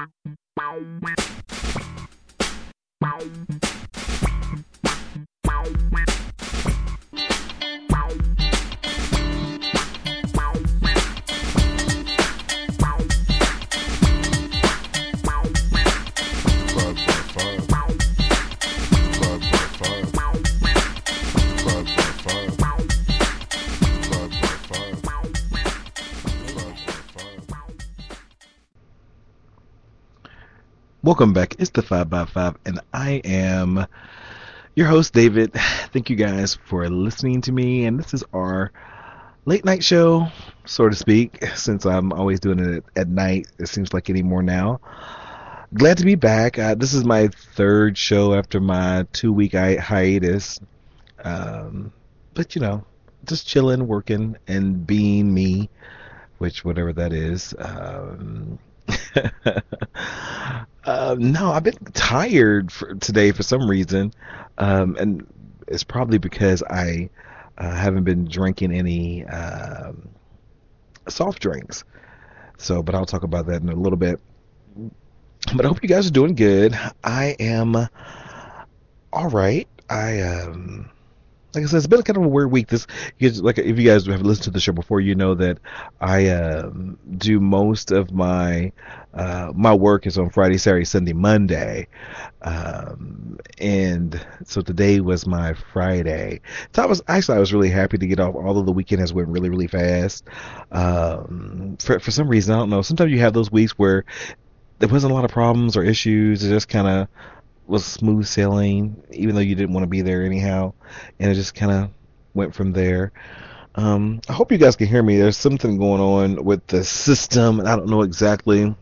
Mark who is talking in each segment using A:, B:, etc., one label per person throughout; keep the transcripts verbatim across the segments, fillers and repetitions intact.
A: Welcome back. It's the five by five, and I am your host, David. Thank you guys for listening to me, and this is our late night show, so to speak, since I'm always doing it at night. It seems like anymore now. Glad to be back. Uh, this is my third show after my two-week hi- hiatus, um, but, you know, just chilling, working, and being me, which whatever that is. Um... uh, no, I've been tired for today for some reason, um, and it's probably because I uh, haven't been drinking any um, soft drinks. So, but I'll talk about that in a little bit. But I hope you guys are doing good. I am all right. I um. Like I said, it's been kind of a weird week. This, like, if you guys have listened to the show before, you know that I um, do most of my uh, my work is on Friday, Saturday, Sunday, Monday, um, and so today was my Friday. So I was actually I was really happy to get off. Although the weekend has went really, really fast. Um, for for some reason, I don't know. Sometimes you have those weeks where there wasn't a lot of problems or issues. It just kind of was smooth sailing, even though you didn't want to be there anyhow, and it just kind of went from there. Um, I hope you guys can hear me. There's something going on with the system, and I don't know exactly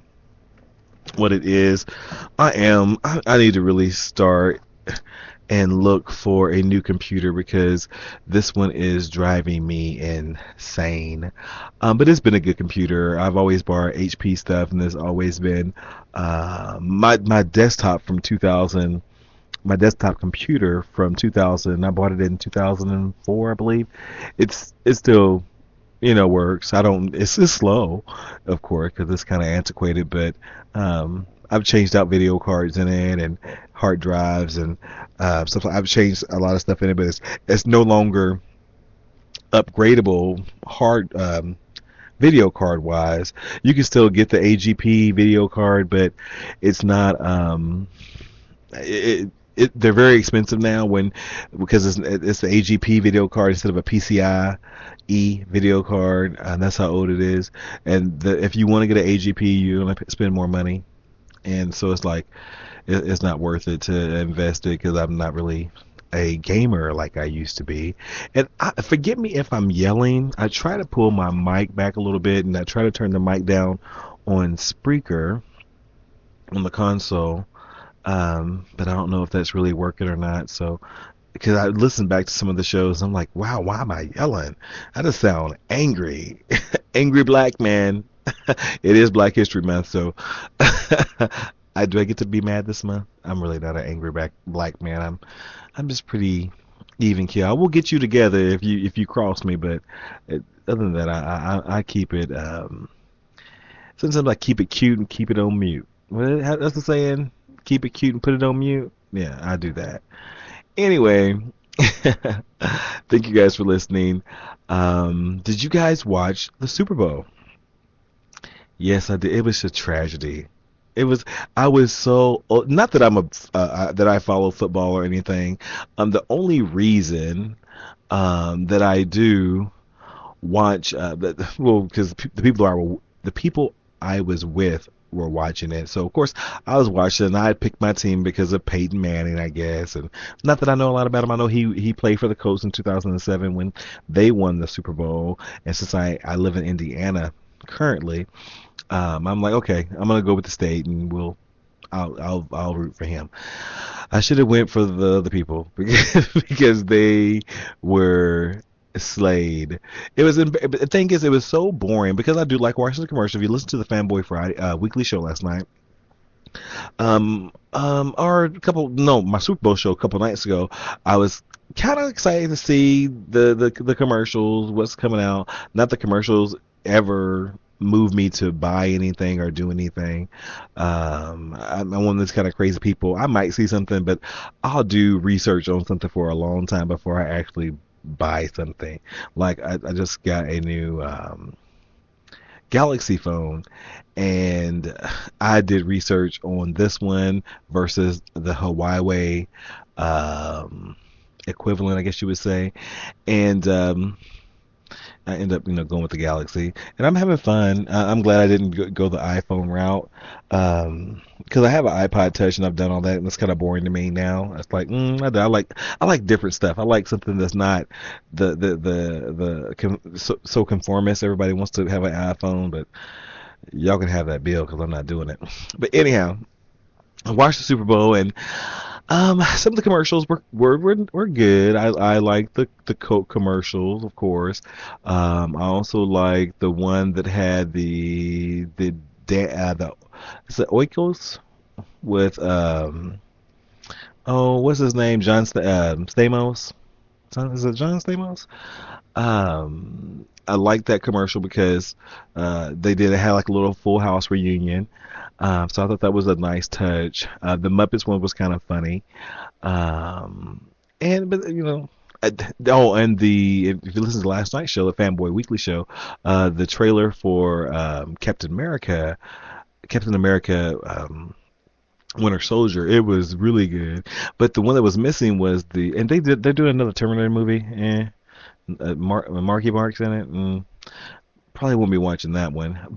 A: what it is. I am. I, I need to really start and look for a new computer because this one is driving me insane. Um, but it's been a good computer. I've always borrowed H P stuff, and there's always been uh, my my desktop from two thousand. My desktop computer from two thousand. I bought it in two thousand four, I believe. It's it still, you know, works. I don't. It's, it's slow, of course, because it's kind of antiquated. But um, I've changed out video cards in it and hard drives and uh, stuff. I've changed a lot of stuff in it, but it's it's no longer upgradable hard um, video card wise. You can still get the A G P video card, but it's not. Um, it, it, they're very expensive now when because it's it's the A G P video card instead of a P C I E video card. And that's how old it is. And the, if you want to get an A G P, you're gonna spend more money. And so it's like it, it's not worth it to invest it because I'm not really a gamer like I used to be. And I, forgive me if I'm yelling. I try to pull my mic back a little bit, and I try to turn the mic down on Spreaker on the console. Um, but I don't know if that's really working or not. So because I listened back to some of the shows, I'm like, wow, why am I yelling? I just sound angry. Angry black man. It is Black History Month, so I do I get to be mad this month? I'm really not an angry black black man. I'm I'm just pretty even keel. I will get you together if you if you cross me, but it, other than that, I I, I keep it. Um, sometimes I keep it cute and keep it on mute. What, how, that's the saying? Keep it cute and put it on mute. Yeah, I do that. Anyway, thank you guys for listening. Um, did you guys watch the Super Bowl? Yes, I did. It was a tragedy. It was. I was so not that I'm a uh, that I follow football or anything. Um, the only reason um that I do watch uh, that well because the people are the people I was with were watching it. So of course I was watching, and I picked my team because of Peyton Manning, I guess. And not that I know a lot about him. I know he he played for the Colts in two thousand seven when they won the Super Bowl. And since I I live in Indiana currently. Um, I'm like, okay, I'm gonna go with the state, and we'll, I'll, I'll, I'll root for him. I should have went for the other people because, because they were slayed. It was, the thing is, it was so boring because I do like watching the commercial. If you listen to the Fanboy Friday uh, weekly show last night, um, um, or a couple, no, my Super Bowl show a couple nights ago, I was kind of excited to see the, the the commercials, what's coming out. Not the commercials ever move me to buy anything or do anything. Um, I'm one of those kind of crazy people. I might see something, but I'll do research on something for a long time before I actually buy something. Like I, I just got a new um, Galaxy phone, and I did research on this one versus the Huawei um, equivalent, I guess you would say, and um, I end up, you know, going with the Galaxy, and I'm having fun. Uh, I'm glad I didn't go, go the iPhone route, um, because I have an iPod Touch and I've done all that, and it's kind of boring to me now. It's like, mm, I, I like, I like different stuff. I like something that's not the the the the com, so, so conformist. Everybody wants to have an iPhone, but y'all can have that bill because I'm not doing it. But anyhow, I watched the Super Bowl, and um, some of the commercials were were were, were good. I I like the the Coke commercials, of course. Um, I also like the one that had the the uh, the is it Oikos with um oh, what's his name, John St- uh, Stamos? Is it John Stamos? Um, I like that commercial because uh, they did have like a little Full House reunion. Um, so I thought that was a nice touch. Uh, the Muppets one was kind of funny. Um, and but you know, uh, oh, and the if you listen to last night's show, the Fanboy Weekly show, uh, the trailer for um, Captain America, Captain America. Um, Winter Soldier, it was really good, but the one that was missing was the, and they did they're doing another Terminator movie, eh? Uh, Mar- Marky Mark's in it, and probably won't be watching that one.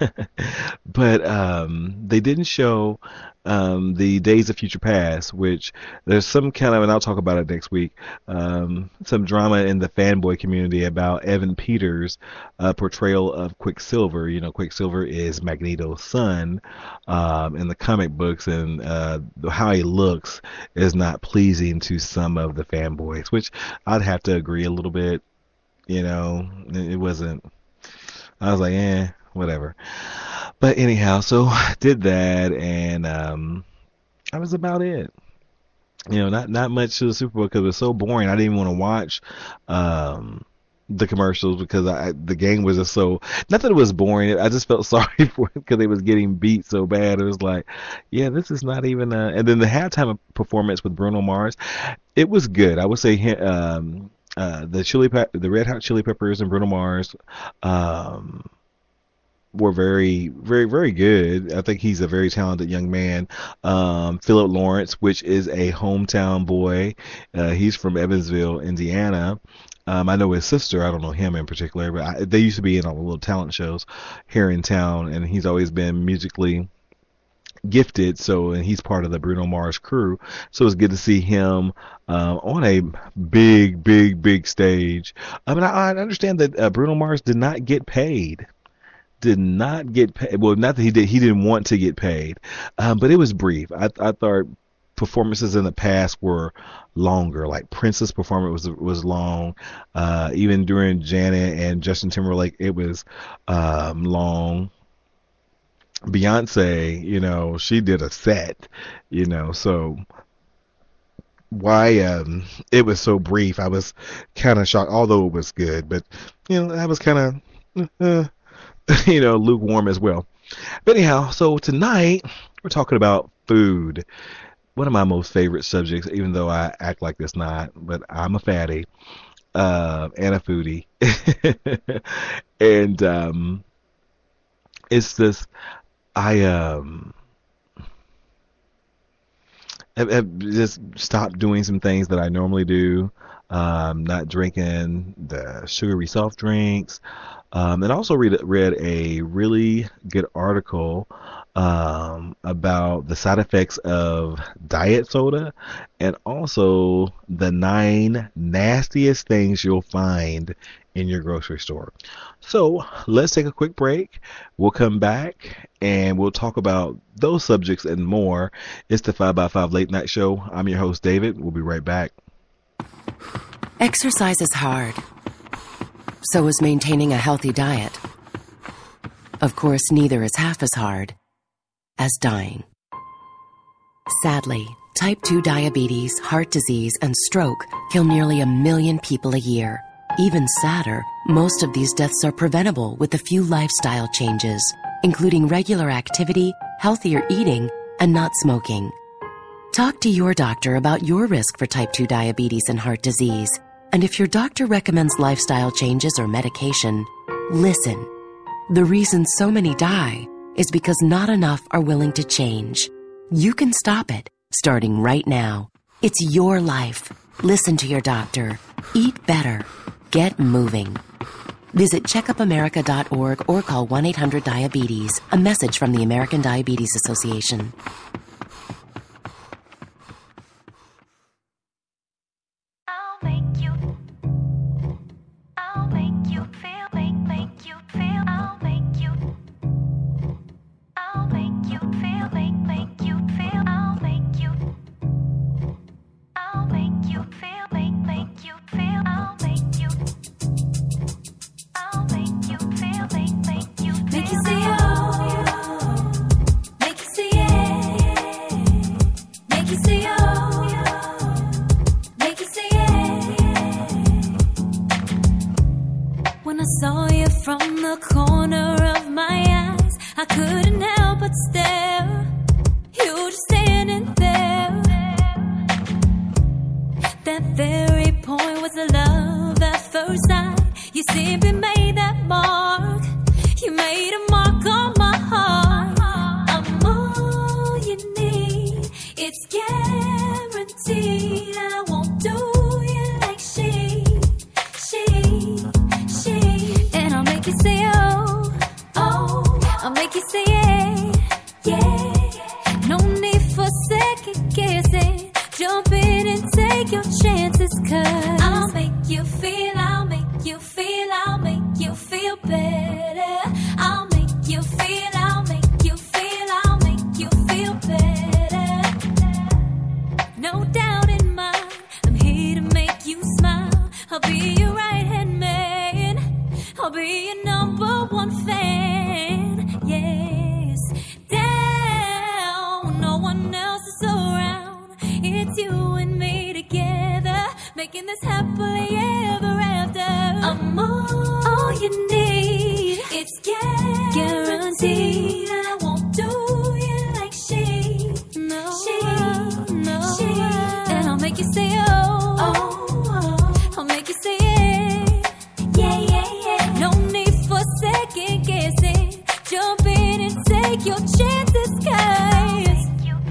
A: But um, they didn't show um, the Days of Future Past, which there's some kind of, and I'll talk about it next week, um, some drama in the fanboy community about Evan Peters' uh, portrayal of Quicksilver. You know, Quicksilver is Magneto's son um, in the comic books, and uh, how he looks is not pleasing to some of the fanboys, which I'd have to agree a little bit. You know, it wasn't. I was like, eh, whatever. But anyhow, so did that, and um, that was about it. You know, not not much to the Super Bowl because it was so boring. I didn't even want to watch um, the commercials because I the game was just so. Not that it was boring. I just felt sorry for it because they was getting beat so bad. It was like, yeah, this is not even. A, and then the halftime performance with Bruno Mars, it was good. I would say. Um, Uh, the chili, pe- the Red Hot Chili Peppers and Bruno Mars um, were very, very, very good. I think he's a very talented young man. Um, Philip Lawrence, which is a hometown boy, uh, he's from Evansville, Indiana. Um, I know his sister. I don't know him in particular, but I, they used to be in all the little talent shows here in town, and he's always been musically gifted, so, and he's part of the Bruno Mars crew, so it's good to see him uh, on a big big big stage. I mean, I, I understand that uh, Bruno Mars did not get paid did not get paid. Well, not that he did he didn't want to get paid, um, but it was brief. I, I thought performances in the past were longer, like Prince's performance was was long, uh, even during Janet and Justin Timberlake it was um, long. Beyonce, you know, she did a set, you know, so why um it was so brief. I was kind of shocked, although it was good, but you know, I was kind of uh, you know, lukewarm as well. But anyhow, so tonight we're talking about food. One of my most favorite subjects, even though I act like it's not, but I'm a fatty uh, and a foodie, and um, it's this. I um have, have just stopped doing some things that I normally do. Um, not drinking the sugary soft drinks. Um, and also read read a really good article um, about the side effects of diet soda, and also the nine nastiest things you'll find in your grocery store. So let's take a quick break. We'll come back and we'll talk about those subjects and more. It's the five by five Late Night Show. I'm your host, David. We'll be right back.
B: Exercise is hard. So is maintaining a healthy diet. Of course, neither is half as hard as dying. Sadly, type two diabetes, heart disease, and stroke kill nearly a million people a year. Even sadder, most of these deaths are preventable with a few lifestyle changes, including regular activity, healthier eating, and not smoking. Talk to your doctor about your risk for type two diabetes and heart disease. And if your doctor recommends lifestyle changes or medication, listen. The reason so many die is because not enough are willing to change. You can stop it, starting right now. It's your life. Listen to your doctor. Eat better. Get moving. Visit checkup america dot org or call one eight hundred diabetes. A message from the American Diabetes Association.
C: I'll make you. I'll make you feel, make, make you feel. I'll make you. I'll make you feel, make, make you feel. I'll make you. I'll make you feel, make, make you feel. I'll make you. I'll make you feel, make, make you feel. Make you say oh, make you say yeah, make you say oh, make you say yeah. When I saw you from the corner of my eyes, I couldn't help but stare. You were just standing there. That very point was the love at first sight. You simply made that mark. You made a mark on my heart. I'm all you need. It's guaranteed. I won't do you like she, she, she. And I'll make you say oh, oh. I'll make you say yeah, yeah. No need for second guessing. Jump in and take your chances, 'cause I'll make you feel, I'll make you feel, I'll make you feel better. I'll make you feel, I'll make you feel, I'll make you feel better. No doubt in mind, I'm here to make you smile. I'll be your right hand man. I'll be your number one fan. Yes, down, no one else is around. It's you and me together, making this happily ever after. I'm all, all you need. It's guaranteed. I won't do you like she, no, she, no, she. And I'll make you say oh, oh, oh. I'll make you say yeah, yeah, yeah, yeah. No need for second guessing. Jump in and take your chances, 'cause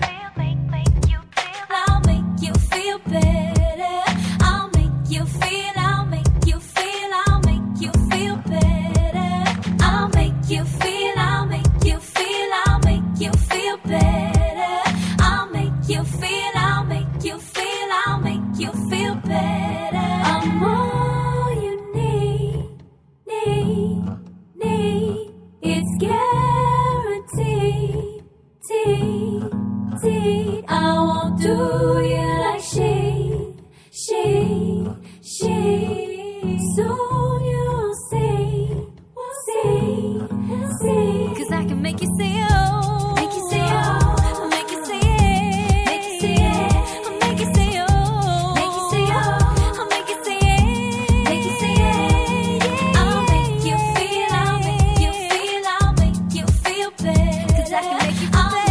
C: I'll make you feel better. I'll make you feel, I'll make you feel, I'll make you feel better. I'll make you feel, I'll make you feel, I'll make you feel better. I'll make you feel, I'll make you feel, I'll make you feel better. I'm all you need, need, need. It's guaranteed, teed, teed. I won't do you like she, she, she. Soon you'll see, see, see. 'Cause I can make you say oh, make you say oh, I'll make you say yeah, make you say yeah, I'll make you say oh, make you say oh, I'll make you say yeah, make you say yeah, yeah. I'll make you feel, I'll make you feel, I'll make you feel better. 'Cause I can make you feel better.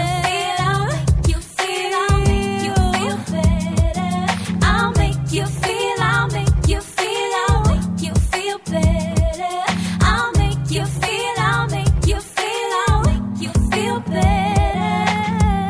C: I'll make you feel, I'll make you feel, I'll make you feel better. I'll make you feel, I'll make you feel, I'll make you feel better.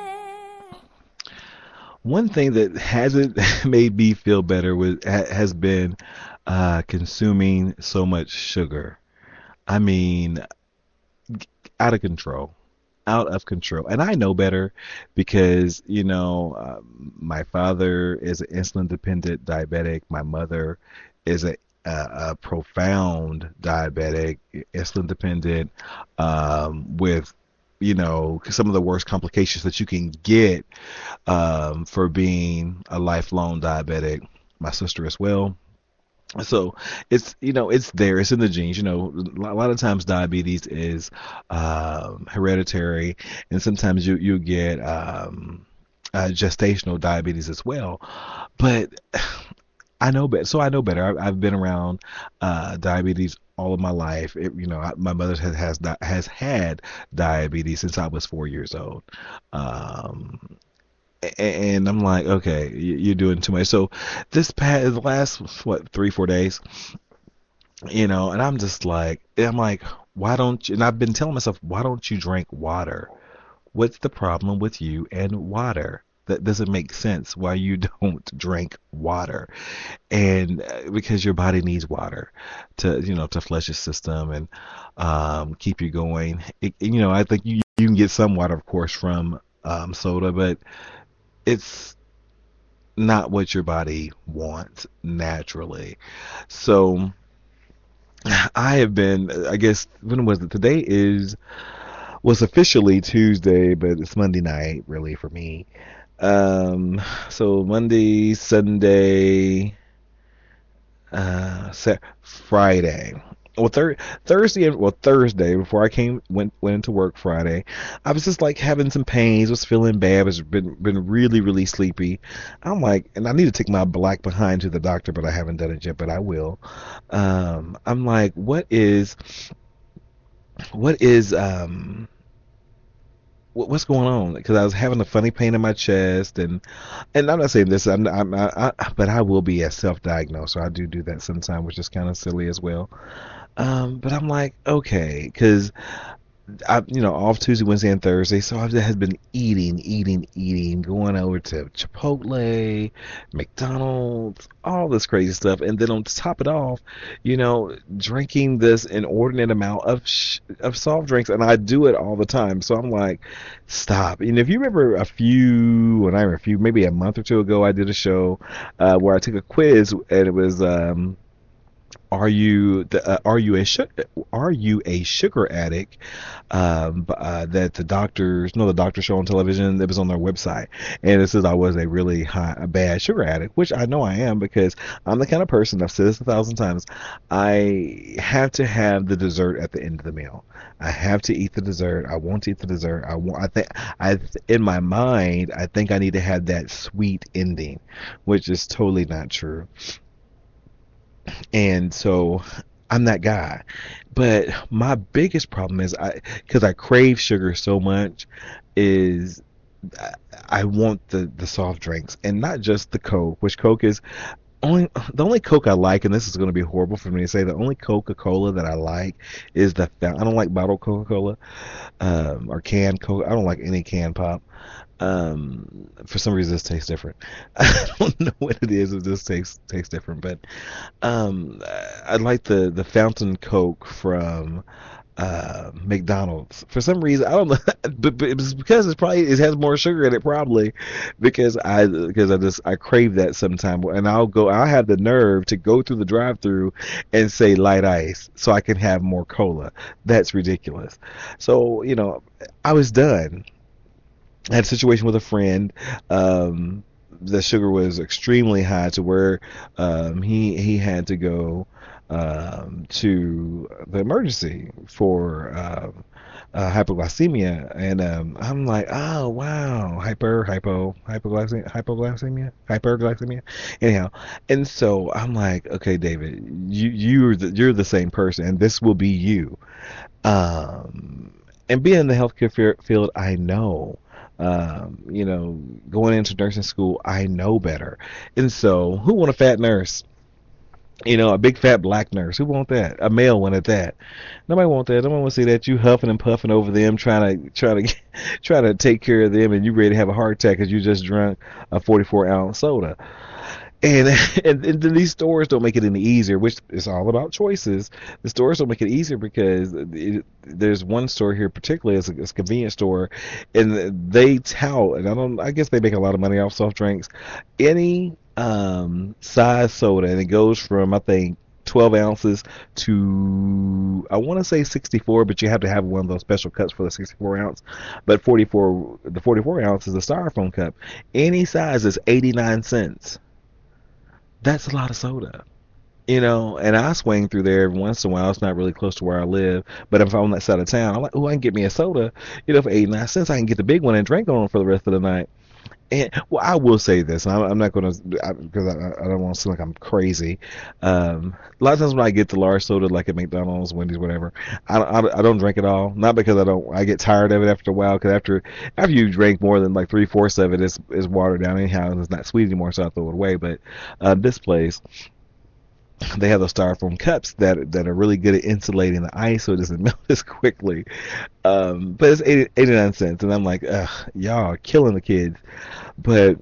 A: One thing that hasn't made me feel better with ha- has been uh, consuming so much sugar. I mean, out of control. Out of control. And I know better because, you know, uh, my father is an insulin dependent diabetic. My mother is a, a, a profound diabetic, insulin dependent, um, with, you know, some of the worst complications that you can get um, for being a lifelong diabetic. My sister as well. So it's, you know, it's there, it's in the genes. You know, a lot of times diabetes is um, hereditary, and sometimes you you get um, uh, gestational diabetes as well. But I know better. So I know better. I, I've been around uh, diabetes all of my life. It, you know, I, my mother has has di- has had diabetes since I was four years old. Um, a- and I'm like, okay, you- you're doing too much. So this past the last what three four days, you know, and I'm just like, I'm like, why don't you? And I've been telling myself, why don't you drink water? What's the problem with you and water? That doesn't make sense why you don't drink water. And uh, because your body needs water to, you know, to flush your system and um, keep you going. It, you know, I think you, you can get some water, of course, from um, soda, but it's not what your body wants naturally. So I have been, I guess, when was it? Today is was officially Tuesday, but it's Monday night, really, for me. Um, so Monday, Sunday, uh, Sa- Friday. Well, thir- Thursday, well, Thursday before I came went went into work Friday, I was just like having some pains, was feeling bad, was been been really really sleepy. I'm like, and I need to take my black behind to the doctor, but I haven't done it yet, but I will. Um, I'm like, what is what is um what, what's going on? Because I was having a funny pain in my chest, and and I'm not saying this, I'm, I'm I, I, but I will be a self-diagnosed, so I do do that sometimes, which is kind of silly as well. Um, but I'm like, okay, because I, you know, off Tuesday, Wednesday, and Thursday, so I've just been eating, eating, eating, going over to Chipotle, McDonald's, all this crazy stuff, and then on top it off, you know, drinking this inordinate amount of sh- of soft drinks, and I do it all the time. So I'm like, stop. And if you remember a few, when I remember a few, maybe a month or two ago, I did a show uh, where I took a quiz, and it was. Um, are you the, uh, are you a su- are you a sugar addict? Um, uh, that the doctors, no, the doctor show on television that was on their website, and it says I was a really high, a bad sugar addict, which I know I am because I'm the kind of person. I've said this a thousand times. I have to have the dessert at the end of the meal. I have to eat the dessert. I want to eat the dessert. I want. I think. I in my mind, I think I need to have that sweet ending, which is totally not true. And so I'm that guy. But my biggest problem is I because I crave sugar so much is I I want the the soft drinks and not just the Coke, which Coke is only the only Coke I like, and this is going to be horrible for me to say, the only Coca-Cola that I like is the I don't like bottled Coca-Cola um, or canned Coke. I don't like any canned pop. Um, for some reason, this tastes different. I don't know what it is. It just tastes tastes different, but um, I like the the fountain Coke from uh, McDonald's. For some reason, I don't know, but, but it's because it's probably it has more sugar in it, probably because I because I just I crave that sometime, and I'll go. I'll have the nerve to go through the drive-through and say light ice so I can have more cola. That's ridiculous. So you know, I was done. I had a situation with a friend. Um, the sugar was extremely high to where um, he he had to go um, to the emergency for um, uh, hypoglycemia, and um, I'm like, oh wow, hyper hypo hypoglycemia hypoglycemia hyperglycemia. Anyhow, and so I'm like, okay, David, you you're the, you're the same person, and this will be you. Um, and being in the healthcare fe- field, I know um, you know, going into nursing school, I know better. And so, who want a fat nurse? You know, a big fat black nurse. Who want that? A male one at that. Nobody want that. Nobody want to see that you huffing and puffing over them, trying to try to try to take care of them, and you ready to have a heart attack because you just drank a forty-four ounce soda. And, and and then these stores don't make it any easier, which is all about choices. The stores don't make it easier because it, there's one store here, particularly as a, as a convenience store, and they tout, and I don't, I guess they make a lot of money off soft drinks. Any um, size soda, and it goes from I think twelve ounces to I want to say sixty-four, but you have to have one of those special cups for the sixty-four ounce. But forty-four, the forty-four ounce is a styrofoam cup. Any size is eighty-nine cents. That's a lot of soda, you know. And I swing through there every once in a while. It's not really close to where I live, but if I'm on that side of town, I'm like, oh, I can get me a soda, you know, for eighty-nine cents. I can get the big one and drink on it for the rest of the night. And well, I will say this. I'm, I'm not going to because I, I don't want to seem like I'm crazy. Um, a lot of times when I get the large soda, like at McDonald's, Wendy's, whatever, I, I, I don't drink it all. Not because I don't. I get tired of it after a while. Because after after you drink more than like three fourths of it, it's is watered down anyhow, and it's not sweet anymore. So I throw it away. But uh, this place, they have those styrofoam cups that that are really good at insulating the ice so it doesn't melt as quickly. Um, but it's eighty, eighty-nine cents, and I'm like, ugh, y'all are killing the kids. But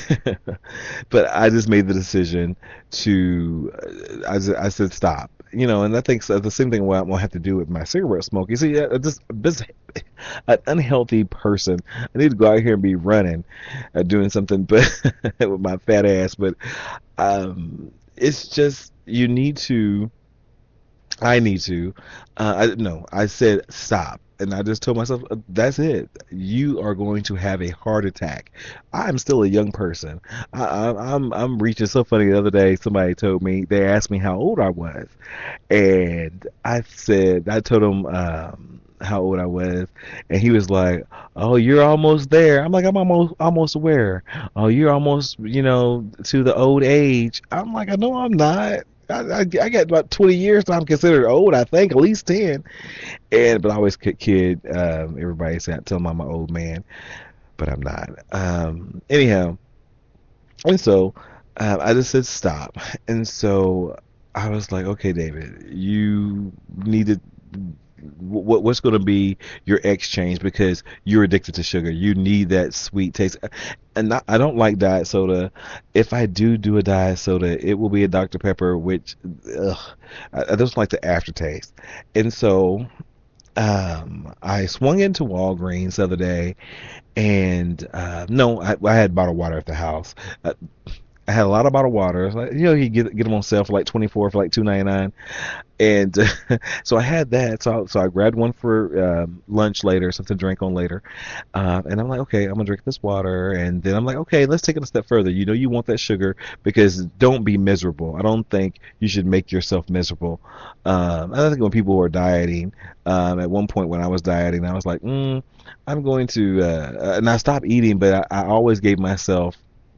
A: but I just made the decision to I, just, I said stop. You know, and I think so, the same thing what I'm gonna have to do with my cigarette smoking. See, yeah, just, just an unhealthy person. I need to go out here and be running, uh, doing something, but with my fat ass. But um, it's just you need to. I need to. Uh, I no. I said stop, and I just told myself that's it. You are going to have a heart attack. I'm still a young person. I, I, I'm I'm reaching. So funny. The other day, somebody told me they asked me how old I was, and I said I told him um, how old I was, and he was like, "Oh, you're almost there." I'm like, "I'm almost almost where? Oh, you're almost you know to the old age." I'm like, "I know I'm not." I, I, I got about twenty years, so I'm considered old. I think at least ten. And but I always kid um, everybody say I tell them I'm an old man, but I'm not. Um, anyhow, and so uh, I just said stop, and so I was like, okay, David, you need to. What what's going to be your exchange because you're addicted to sugar. You need that sweet taste, and not, I don't like diet soda. If I do do a diet soda, it will be a Doctor Pepper, which ugh, I, I just like the aftertaste. And so um, I swung into Walgreens the other day, and uh, no, I, I had bottled water at the house. Uh, I had a lot of bottled water. Like, you know, you get get them on sale for like twenty-four for like two ninety-nine, and uh, so I had that. So I, so I grabbed one for um, lunch later, something to drink on later, uh, and I'm like, okay, I'm gonna drink this water, and then I'm like, okay, let's take it a step further. You know, you want that sugar because don't be miserable. I don't think you should make yourself miserable. Um, I think when people were dieting, um, at one point when I was dieting, I was like, mm, I'm going to, uh, and I stopped eating, but I, I always gave myself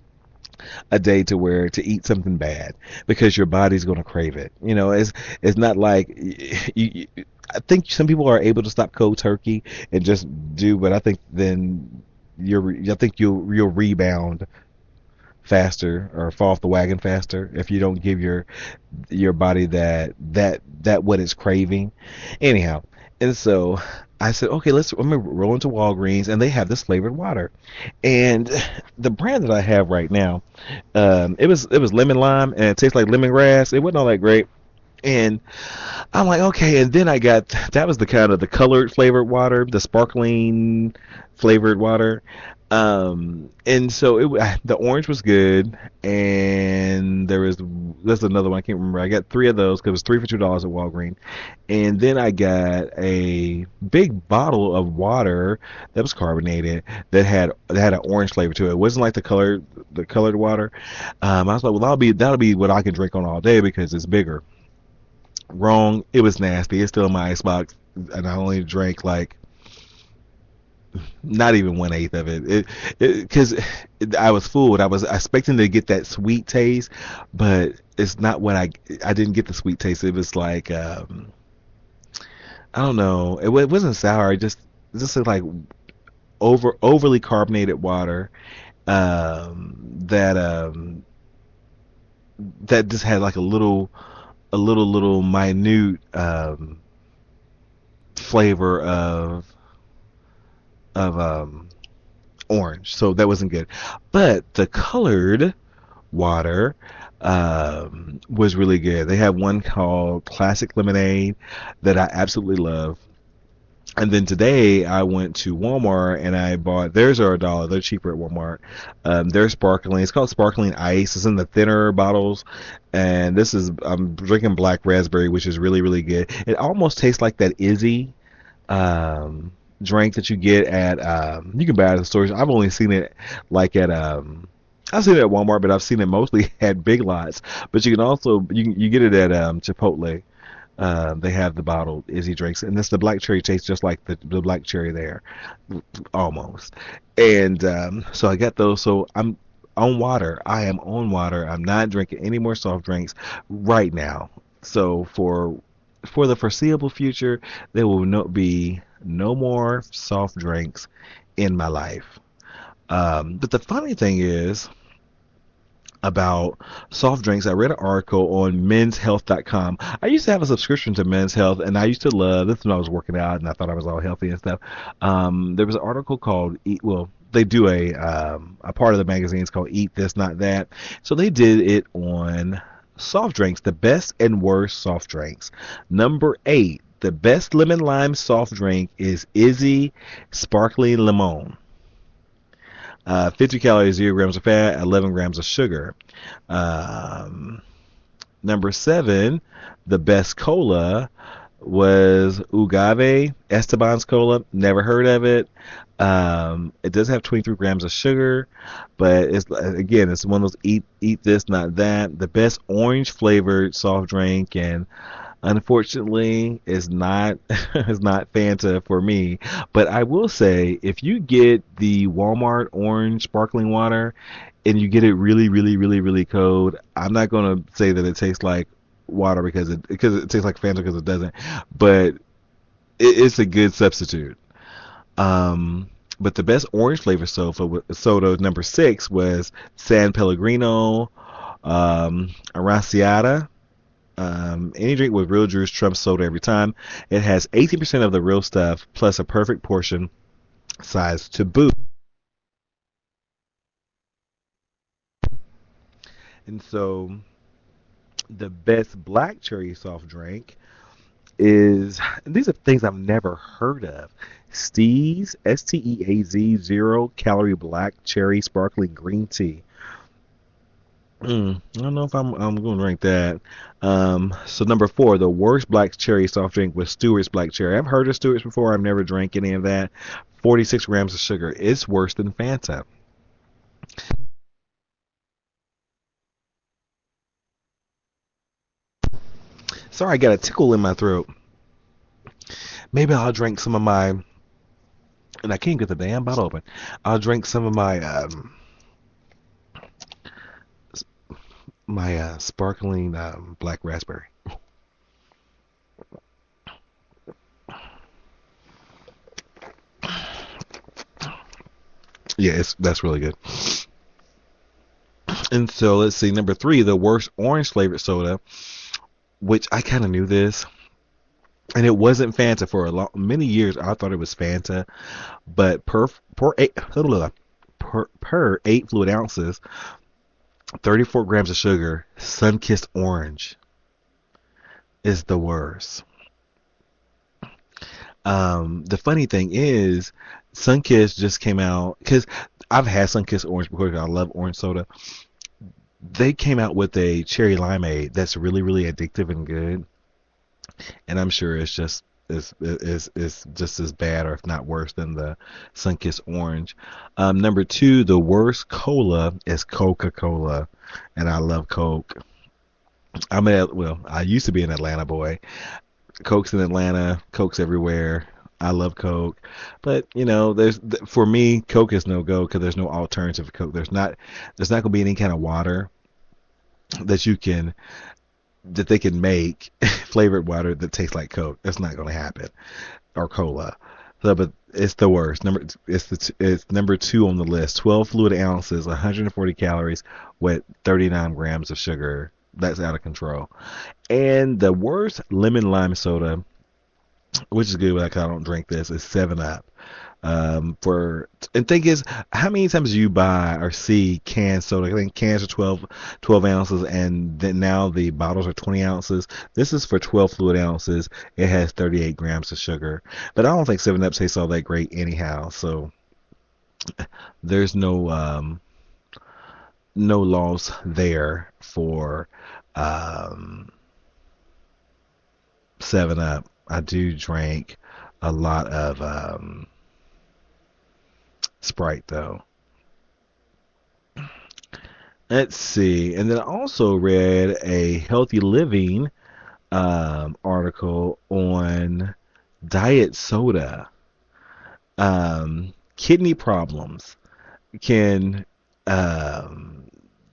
A: a day to where to eat something bad because your body's going to crave it. You know, it's it's not like you, you, I think some people are able to stop cold turkey and just do, but I think then you're I think you'll you'll rebound faster or fall off the wagon faster if you don't give your your body that that that what it's craving. Anyhow, and so I said, okay, let's let me roll into Walgreens, and they have this flavored water, and the brand that I have right now, um, it was it was lemon lime, and it tastes like lemongrass. It wasn't all that great, and I'm like, okay, and then I got that was the kind of the colored flavored water, the sparkling flavored water. Um, and so it the orange was good, and there was that's another one I can't remember. I got three of those because it was three for two dollars at Walgreens, and then I got a big bottle of water that was carbonated that had that had an orange flavor to it. It wasn't like the colored the colored water. Um, I was like, well, that'll be that'll be what I can drink on all day because it's bigger. Wrong. It was nasty. It's still in my icebox, and I only drank like. Not even one eighth of it, because I was fooled. I was expecting to get that sweet taste, but it's not what I. I didn't get the sweet taste. It was like um, I don't know. It, it wasn't sour. It just it just looked like over overly carbonated water um, that um, that just had like a little a little little minute um, flavor of. of um orange, so that wasn't good. But the colored water um was really good. They have one called Classic Lemonade that I absolutely love. And then today I went to Walmart and I bought theirs are a dollar. They're cheaper at Walmart. Um, they're sparkling. It's called Sparkling Ice. It's in the thinner bottles, and this is I'm drinking black raspberry, which is really really good. It almost tastes like that Izzy. Um, drink that you get at um you can buy it at the stores. I've only seen it like at um I've seen it at Walmart, but I've seen it mostly at Big Lots. But you can also you can, you get it at um Chipotle. Uh, they have the bottled Izzy drinks, and this the black cherry tastes just like the, the black cherry there, almost. And um, so I got those. So I'm on water. I am on water. I'm not drinking any more soft drinks right now. So for for the foreseeable future, there will no, be no more soft drinks in my life. Um, but the funny thing is about soft drinks, I read an article on men's health dot com. I used to have a subscription to Men's Health, and I used to love this when I was working out, and I thought I was all healthy and stuff. Um, there was an article called Eat. Well, they do a um, a part of the magazine is called Eat This Not That. So they did it on soft drinks, the best and worst soft drinks. Number eight, the best lemon lime soft drink is Izzy Sparkling Limon. Uh, fifty calories, zero grams of fat, eleven grams of sugar. Um, number seven, the best cola was Ugave Esteban's Cola. Never heard of it. Um, it does have twenty-three grams of sugar, but it's again, it's one of those eat eat this, not that. The best orange flavored soft drink, and unfortunately, is not is not Fanta for me. But I will say, if you get the Walmart orange sparkling water and you get it really, really, really, really cold, I'm not gonna say that it tastes like water because it because it tastes like Fanta because it doesn't. But it, it's a good substitute. Um, but the best orange flavor soda, soda number six was San Pellegrino, um, Aranciata. Um, any drink with real juice trumps soda every time. It has eighteen percent of the real stuff plus a perfect portion size to boot. And so the best black cherry soft drink is, and these are things I've never heard of. Steaz, S T E A Z, zero calorie black cherry sparkling green tea. Mm, I don't know if I'm I'm going to rank that. Um, so number four, the worst black cherry soft drink was Stewart's Black Cherry. I've heard of Stewart's before. I've never drank any of that. forty-six grams of sugar. It's worse than Fanta. Sorry, I got a tickle in my throat. Maybe I'll drink some of my, and I can't get the damn bottle open. I'll drink some of my um my uh, sparkling um, black raspberry. Yeah, it's that's really good. And so let's see, number three, the worst orange flavored soda, which I kind of knew this, and it wasn't Fanta for a long, many years. I thought it was Fanta, but per per eight per, per eight fluid ounces, thirty-four grams of sugar, Sunkissed Orange is the worst. Um, the funny thing is, Sunkist just came out, because I've had Sunkist Orange before because I love orange soda. They came out with a cherry limeade that's really, really addictive and good, and I'm sure it's just is is is just as bad, or if not worse, than the Sunkist Orange. Um, number two, the worst cola is Coca-Cola, and I love Coke. I'm at well, I used to be an Atlanta boy. Coke's in Atlanta, Coke's everywhere. I love Coke, but you know, there's for me, Coke is no go because there's no alternative to Coke. There's not, there's not gonna be any kind of water that you can, that they can make flavored water that tastes like Coke. That's not gonna happen, or cola. So, but it's the worst. Number, it's the it's number two on the list. twelve fluid ounces, one hundred forty calories, with thirty-nine grams of sugar. That's out of control. And the worst lemon lime soda, which is good, but I don't drink this, is seven up. Um, for and thing is, how many times do you buy or see canned soda? I think cans are twelve, twelve ounces, and then now the bottles are twenty ounces. This is for twelve fluid ounces. It has thirty-eight grams of sugar, but I don't think seven up tastes all that great anyhow. So there's no um, no loss there for um, seven up. I do drink a lot of um, Sprite though. Let's see. And then I also read a Healthy Living um, article on diet soda. Um, kidney problems can, um,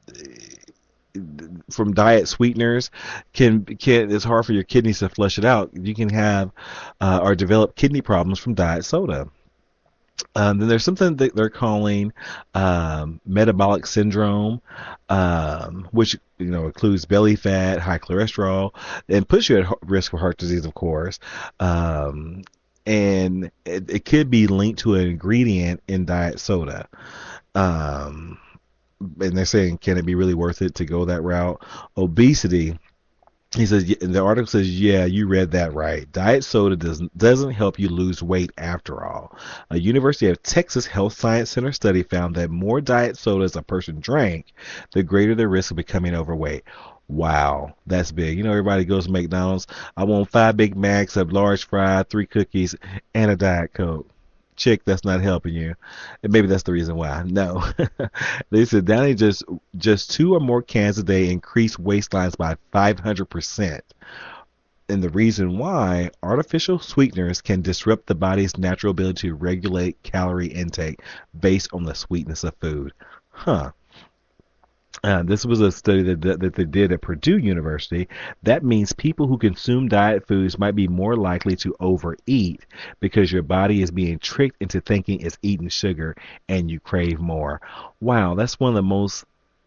A: from diet sweeteners, can can it's hard for your kidneys to flush it out. You can have uh, or develop kidney problems from diet soda. Um, then there's something that they're calling um, metabolic syndrome, um, which you know includes belly fat, high cholesterol, and puts you at risk for heart disease, of course. Um, and it, it could be linked to an ingredient in diet soda. Um, and they're saying, can it be really worth it to go that route? Obesity. He says, the article says, yeah, you read that right. Diet soda doesn't doesn't help you lose weight after all. A University of Texas Health Science Center study found that more diet sodas a person drank, the greater the risk of becoming overweight. Wow, that's big. You know, everybody goes to McDonald's. I want five Big Macs, a large fry, three cookies, and a Diet Coke. Chick, that's not helping you. And maybe that's the reason why. No. They said downing just just two or more cans a day increase waistlines by five hundred percent. And the reason why, artificial sweeteners can disrupt the body's natural ability to regulate calorie intake based on the sweetness of food. Huh. Uh, this was a study that, that that they did at Purdue University. That means people who consume diet foods might be more likely to overeat because your body is being tricked into thinking it's eating sugar and you crave more. Wow, that's one of the most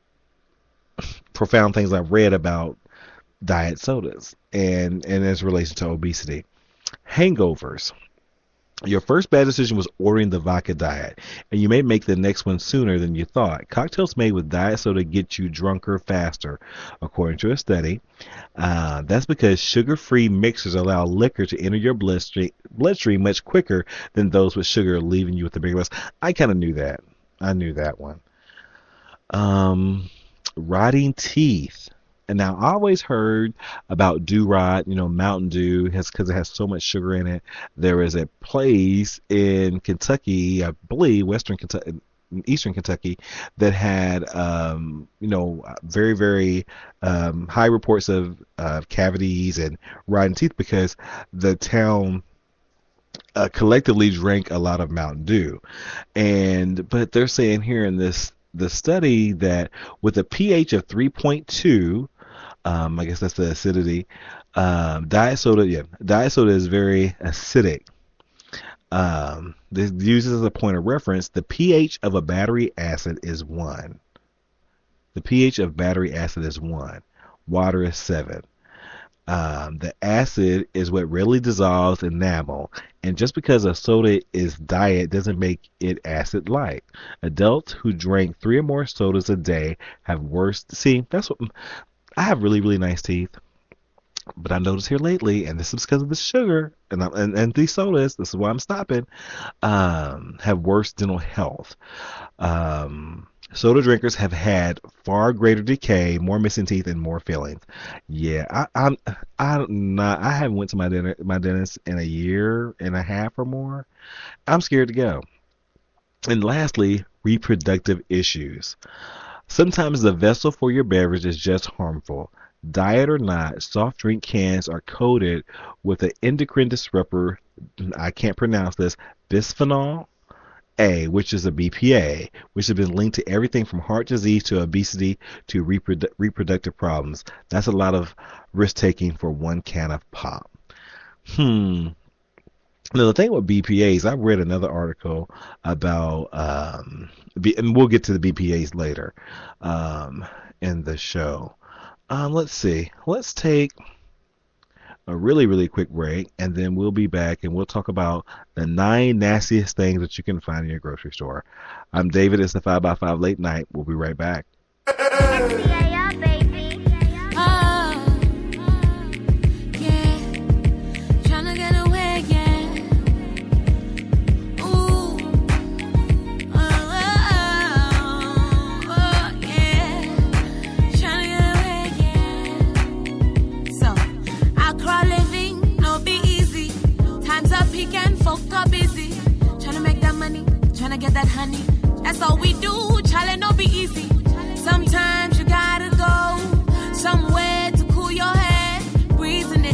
A: profound things I've read about diet sodas and, and its relation to obesity. Hangovers. Your first bad decision was ordering the vodka diet, and you may make the next one sooner than you thought. Cocktails made with diet soda get you drunker faster, according to a study. Uh, that's because sugar-free mixers allow liquor to enter your bloodstream, bloodstream much quicker than those with sugar, leaving you with the bigger buzz. I kind of knew that. I knew that one. Um, rotting teeth. And now I always heard about Dew-Rot, you know, Mountain Dew, has because it has so much sugar in it. There is a place in Kentucky, I believe, Western Kentucky, Eastern Kentucky, that had, um, you know, very, very um, high reports of uh, cavities and rotting teeth because the town uh, collectively drank a lot of Mountain Dew. And but they're saying here in this the study that with a pH of three point two, Um, I guess that's the acidity. Um, diet soda, yeah, diet soda is very acidic. Um, this uses as a point of reference, the pH of a battery acid is one. The pH of battery acid is one. Water is seven. Um, the acid is what readily dissolves enamel, and just because a soda is diet doesn't make it acid-like. Adults who drank three or more sodas a day have worse. See, that's what. I have really, really nice teeth, but I noticed here lately, and this is because of the sugar and, and and these sodas, this is why I'm stopping, um, have worse dental health. Um, soda drinkers have had far greater decay, more missing teeth, and more fillings. Yeah, I, I'm I'm not. I haven't went to my dentist, my dentist in a year and a half or more. I'm scared to go. And lastly, reproductive issues. Sometimes the vessel for your beverage is just harmful. Diet or not, soft drink cans are coated with an endocrine disruptor, I can't pronounce this, bisphenol A, which is a B P A, which has been linked to everything from heart disease to obesity to reprodu- reproductive problems. That's a lot of risk-taking for one can of pop. Hmm. Now, the thing with B P As, I read another article about, um, B, and we'll get to the B P As later um, in the show. Um, let's see. Let's take a really, really quick break, and then we'll be back, and we'll talk about the nine nastiest things that you can find in your grocery store. I'm David. It's the five by five Late Night. We'll be right back.
D: Get that honey, that's all we do. Challenge don't be easy. Sometimes you gotta go somewhere to cool your head, breathing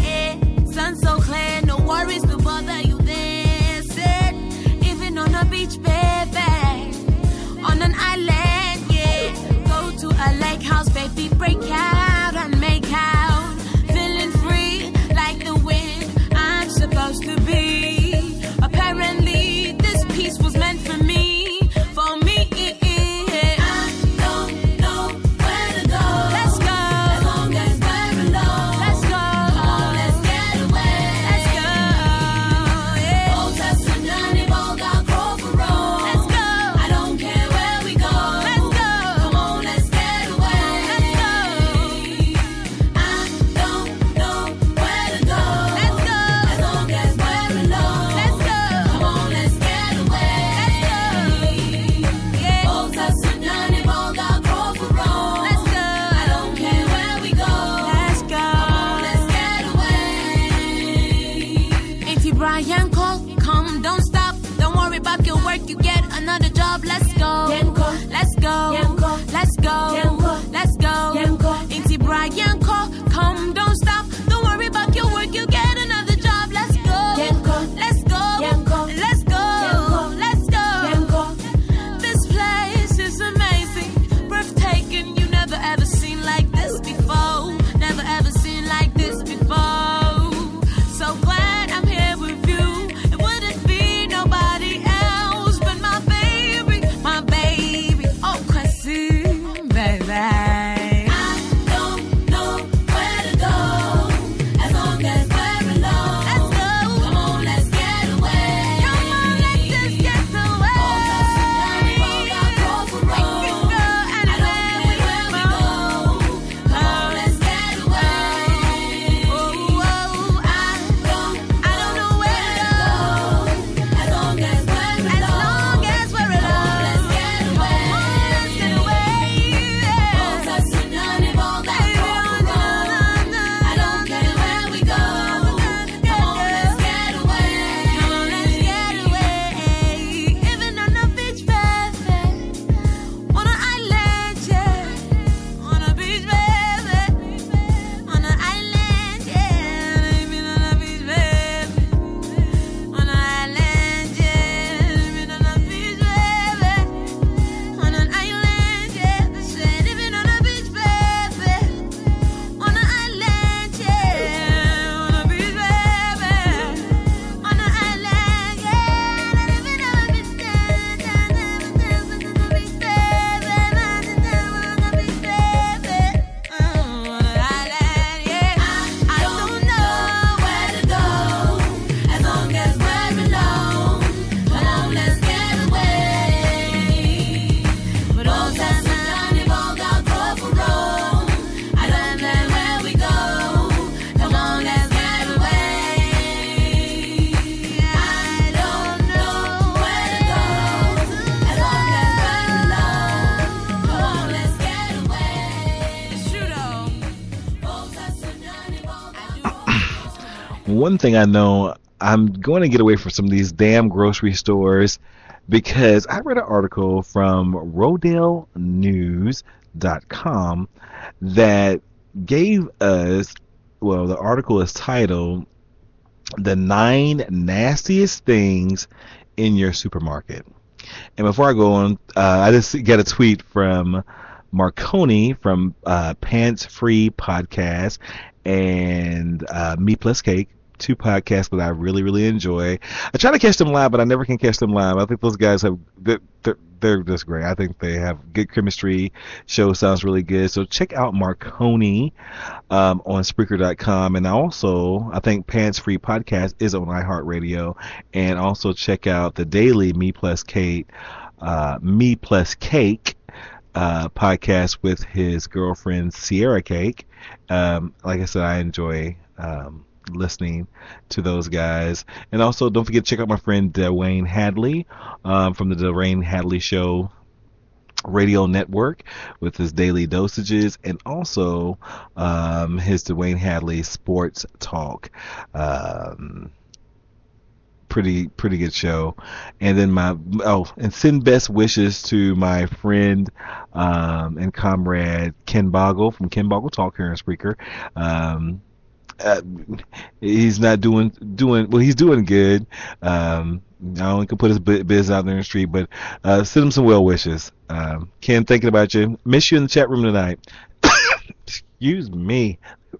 A: one thing I know, I'm going to get away from some of these damn grocery stores because I read an article from Rodale News dot com that gave us, well, the article is titled "The Nine Nastiest Things in Your Supermarket." And before I go on, uh, I just got a tweet from Marconi from uh, Pants Free Podcast and uh, Me Plus Cake, two podcasts that I really, really enjoy. I try to catch them live, but I never can catch them live. I think those guys have they're, they're, they're just great. I think they have good chemistry. Show sounds really good. So check out Marconi um, on Spreaker dot com, and also I think Pants Free Podcast is on iHeartRadio, and also check out the daily Me Plus Cake, uh, Me Plus Cake uh, podcast with his girlfriend Sierra Cake. Um, like I said, I enjoy. Um, listening to those guys. And also don't forget to check out my friend Dwayne Hadley um, from the Dwayne Hadley Show radio network with his daily dosages, and also um, his Dwayne Hadley Sports Talk. Um, pretty pretty good show. And then my oh and send best wishes to my friend um, and comrade Ken Boggle from Ken Boggle Talk here in Spreaker. Um, Uh, he's not doing doing well. He's doing good. Um, I only can put his biz out there in the street, but uh, send him some well wishes. Um, Ken, thinking about you. Miss you in the chat room tonight. Excuse me.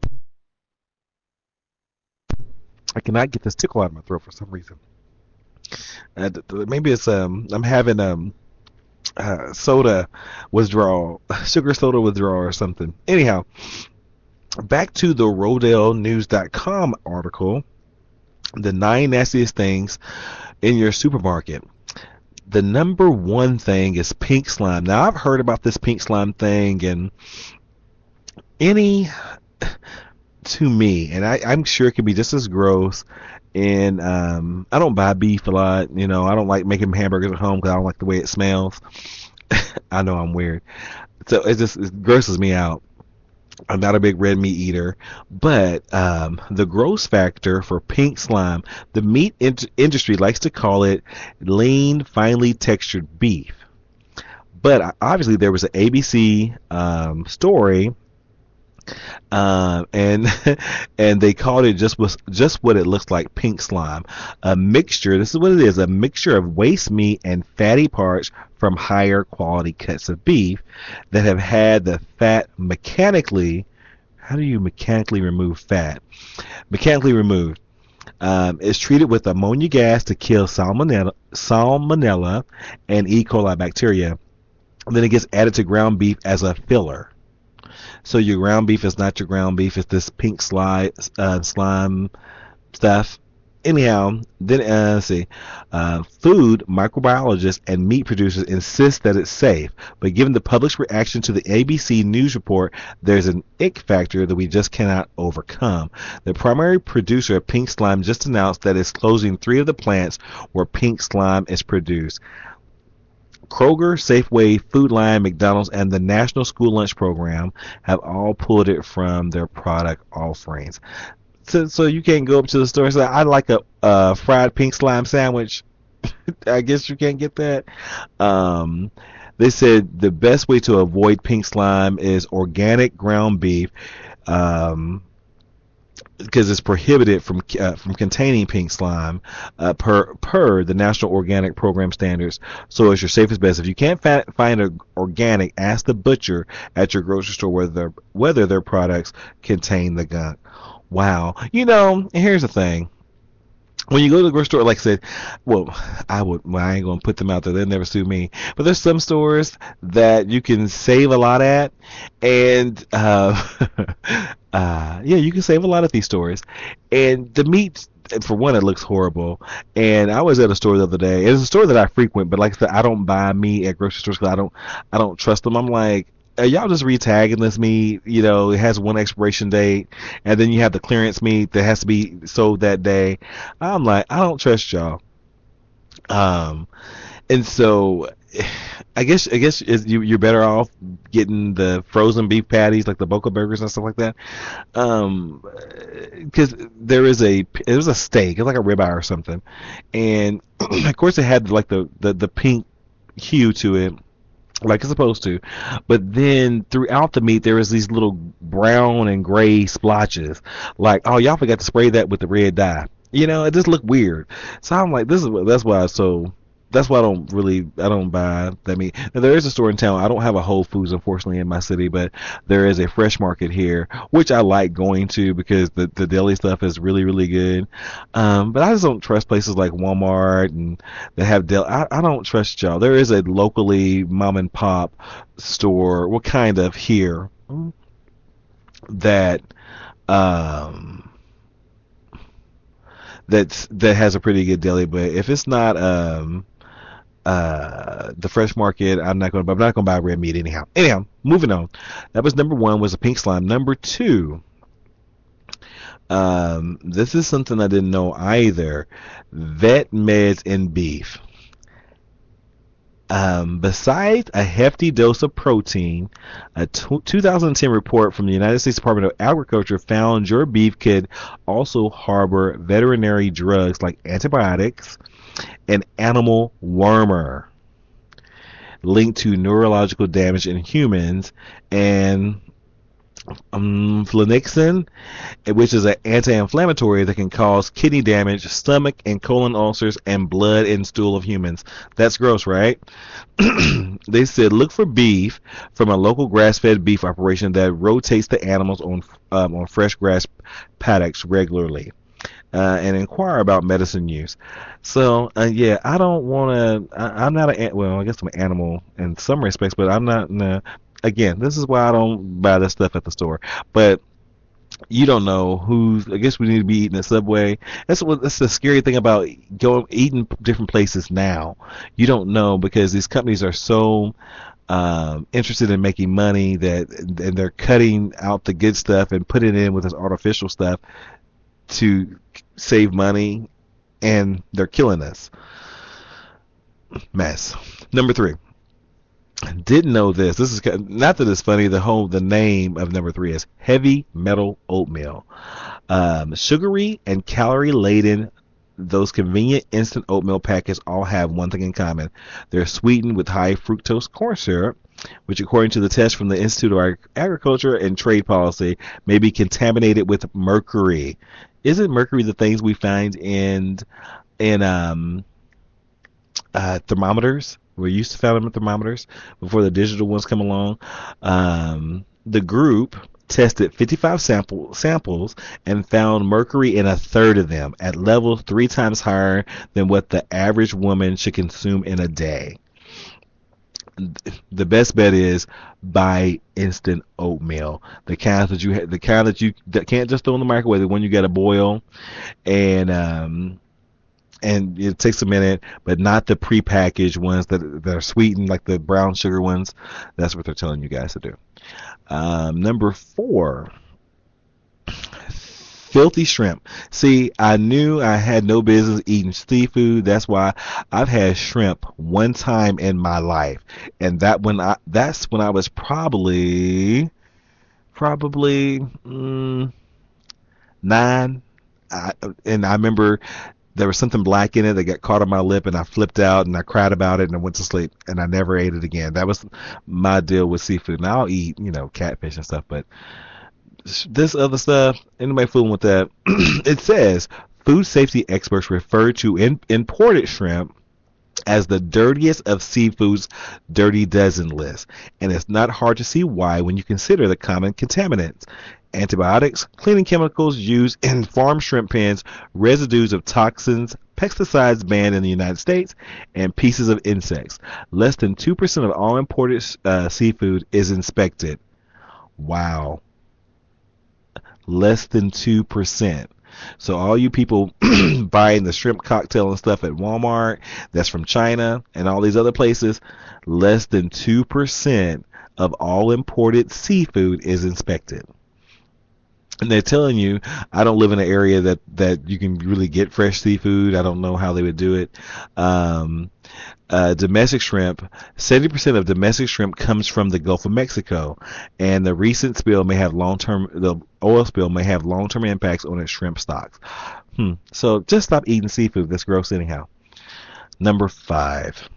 A: I cannot get this tickle out of my throat for some reason. Uh, maybe it's um I'm having um uh, soda withdrawal, sugar soda withdrawal or something. Anyhow. Back to the Rodale News dot com article, the nine nastiest things in your supermarket. The number one thing is pink slime. Now, I've heard about this pink slime thing, and any, to me, and I, I'm sure it could be just as gross. And um, I don't buy beef a lot. You know, I don't like making hamburgers at home because I don't like the way it smells. I know I'm weird. So it just it grosses me out. I'm not a big red meat eater, but um, the gross factor for pink slime, the meat in- industry likes to call it lean, finely textured beef. But obviously there was an A B C um, story, uh, and and they called it just was just what it looks like, pink slime, a mixture. This is what it is: a mixture of waste meat and fatty parts from higher quality cuts of beef that have had the fat mechanically. How do you mechanically remove fat? Mechanically removed. Um, it's treated with ammonia gas to kill salmonella, salmonella and E. coli bacteria. And then it gets added to ground beef as a filler. So your ground beef is not your ground beef. It's this pink slime, uh, slime stuff. Anyhow, then uh, let's see. Uh, food microbiologists and meat producers insist that it's safe, but given the public's reaction to the A B C News report, there's an ick factor that we just cannot overcome. The primary producer of pink slime just announced that it's closing three of the plants where pink slime is produced. Kroger, Safeway, Food Lion, McDonald's, and the National School Lunch Program have all pulled it from their product offerings. So, so you can't go up to the store and say, "I'd like a uh, fried pink slime sandwich." I guess you can't get that. Um, they said the best way to avoid pink slime is organic ground beef, um, because it's prohibited from uh, from containing pink slime uh, per per the National Organic Program standards. So it's your safest bet. If you can't fa- find an organic, ask the butcher at your grocery store whether whether their products contain the gunk. Wow. You know, here's the thing. When you go to the grocery store, like I said, well, I would, well, I ain't going to put them out there. They'll never sue me. But there's some stores that you can save a lot at. And, uh, uh, yeah, you can save a lot at these stores. And the meat, for one, it looks horrible. And I was at a store the other day. It's a store that I frequent, but like I said, I don't buy meat at grocery stores because I don't, I don't trust them. I'm like, are y'all just retagging this meat? You know, it has one expiration date, and then you have the clearance meat that has to be sold that day. I'm like, I don't trust y'all. Um, and so I guess I guess is you you're better off getting the frozen beef patties like the Boca burgers and stuff like that, um, because there is a it was a steak, it's like a ribeye or something, and of course it had like the, the, the pink hue to it, like it's supposed to, but then throughout the meat there was these little brown and gray splotches, like, oh, y'all forgot to spray that with the red dye. You know, it just looked weird. So I'm like, this is what that's why. So that's why I don't really I don't buy that meat. Now there is a store in town. I don't have a Whole Foods unfortunately in my city, but there is a Fresh Market here, which I like going to because the the deli stuff is really really good. Um, but I just don't trust places like Walmart and that have deli. I, I don't trust y'all. There is a locally mom and pop store, what kind of here, that um. That's that has a pretty good deli, but if it's not um uh the Fresh Market, I'm not gonna I'm not gonna buy red meat anyhow. Anyhow, moving on. That was number one, was a pink slime. Number two, um this is something I didn't know either. Vet meds in beef. Um, besides a hefty dose of protein, a t- two thousand ten report from the United States Department of Agriculture found your beef could also harbor veterinary drugs like antibiotics and animal wormer linked to neurological damage in humans, and um, flunixin, which is an anti-inflammatory that can cause kidney damage, stomach and colon ulcers, and blood and stool of humans. That's gross, right? They said look for beef from a local grass-fed beef operation that rotates the animals on um, on fresh grass paddocks regularly, uh, and inquire about medicine use. So uh, yeah, I don't want to. I'm not a well, I guess I'm an animal in some respects, but I'm not. No, again, this is why I don't buy this stuff at the store. But you don't know who's. I guess we need to be eating at Subway. That's what. That's the scary thing about going eating different places now. You don't know because these companies are so um, interested in making money that, and they're cutting out the good stuff and putting it in with this artificial stuff to save money, and they're killing us. Mess. Number three. Didn't know this. This is not that it's funny. The whole the name of number three is heavy metal oatmeal. Um, sugary and calorie laden. Those convenient instant oatmeal packets all have one thing in common. They're sweetened with high fructose corn syrup, which according to the test from the Institute of Agriculture and Trade Policy may be contaminated with mercury. Isn't mercury the things we find in in um, uh, thermometers? We used to find them in thermometers before the digital ones come along. Um, the group tested fifty-five sample, samples and found mercury in a third of them at levels three times higher than what the average woman should consume in a day. The best bet is buy instant oatmeal, the kind that you ha- the kind that you that can't just throw in the microwave, the one you got to boil, and um, and it takes a minute, but not the prepackaged ones that that are sweetened like the brown sugar ones. That's what they're telling you guys to do. Um, number four, filthy shrimp. See, I knew I had no business eating seafood. That's why I've had shrimp one time in my life, and that when I that's when I was probably probably mm, nine. I, and I remember there was something black in it that got caught on my lip, and I flipped out and I cried about it and I went to sleep and I never ate it again. That was my deal with seafood. Now I'll eat, you know, catfish and stuff, but this other stuff, anybody fooling with that? It says food safety experts refer to in, imported shrimp as the dirtiest of seafood's dirty dozen list, and it's not hard to see why when you consider the common contaminants: antibiotics, cleaning chemicals used in farm shrimp pens, residues of toxins, pesticides banned in the United States, and pieces of insects. Less than two percent of all imported uh, seafood is inspected. Wow. Less than two percent. So all you people buying the shrimp cocktail and stuff at Walmart that's from China and all these other places, less than two percent of all imported seafood is inspected. And they're telling you, I don't live in an area that, that you can really get fresh seafood. I don't know how they would do it. Um, uh, domestic shrimp, seventy percent of domestic shrimp comes from the Gulf of Mexico. And the recent spill may have long-term, the oil spill may have long-term impacts on its shrimp stocks. Hmm. So just stop eating seafood. That's gross anyhow. Number five.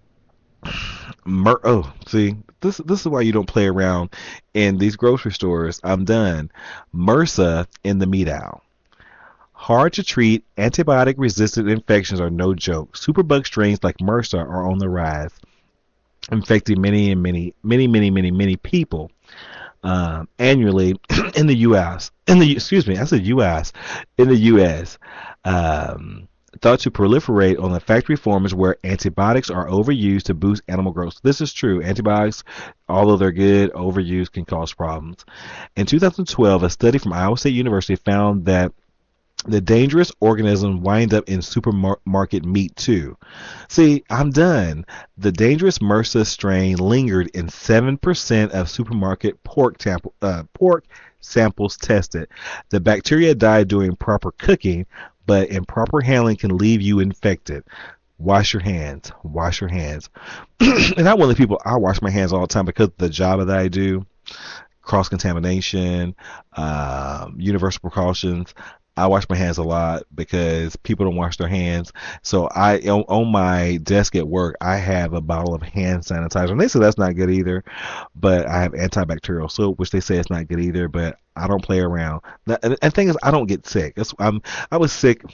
A: Mer- oh, see, this this is why you don't play around in these grocery stores. I'm done. MRSA in the meat aisle. Hard to treat antibiotic-resistant infections are no joke. Superbug strains like MRSA are on the rise, infecting many and many, many, many, many, many people um, annually in the U S. In the excuse me, I said U S. In the U S. Um, thought to proliferate on the factory farms where antibiotics are overused to boost animal growth. This is true. Antibiotics, although they're good, overuse can cause problems. In two thousand twelve, a study from Iowa State University found that the dangerous organisms wind up in supermarket meat too. See, I'm done. The dangerous MRSA strain lingered in seven percent of supermarket pork, tamp- uh, pork samples tested. The bacteria died during proper cooking, but improper handling can leave you infected. Wash your hands. Wash your hands. And I'm one of the people, I wash my hands all the time because of the job that I do. Cross-contamination, um, universal precautions. I wash my hands a lot because people don't wash their hands. So I on, on my desk at work, I have a bottle of hand sanitizer. And they say that's not good either. But I have antibacterial soap, which they say is not good either. But I don't play around. And the thing is, I don't get sick. That's, I'm, I was sick.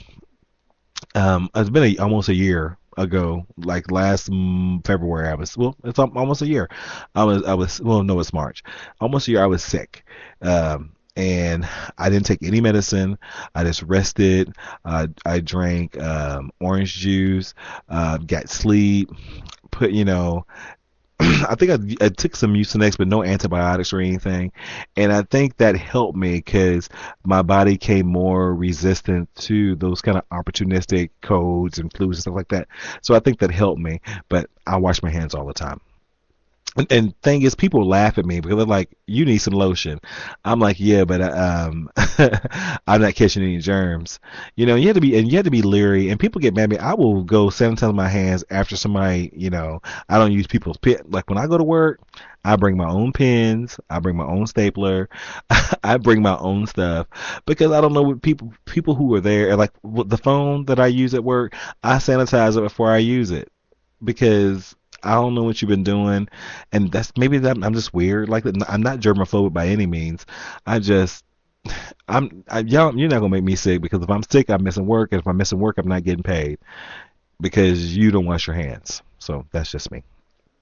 A: Um, it's been a, almost a year ago, like last um, February. I was well, it's almost a year. I was, I was well, no, it's March. Almost a year. I was sick. Um, And I didn't take any medicine. I just rested. Uh, I drank um, orange juice, uh, got sleep, put, you know, I think I, I took some Mucinex, but no antibiotics or anything. And I think that helped me because my body came more resistant to those kind of opportunistic colds and flus and stuff like that. So I think that helped me. But I wash my hands all the time. And, and thing is, people laugh at me because they're like, "You need some lotion." I'm like, "Yeah, but um, I'm not catching any germs." You know, you have to be, and you have to be leery. And people get mad at me. I will go sanitize my hands after somebody. You know, I don't use people's pen. Like when I go to work, I bring my own pens. I bring my own stapler. I bring my own stuff because I don't know what people people who are there. Like the phone that I use at work, I sanitize it before I use it because I don't know what you've been doing, and that's maybe that I'm just weird. Like I'm not germophobic by any means. I just, I'm, I, y'all, you're not gonna make me sick because if I'm sick, I'm missing work, and if I'm missing work, I'm not getting paid because you don't wash your hands. So that's just me.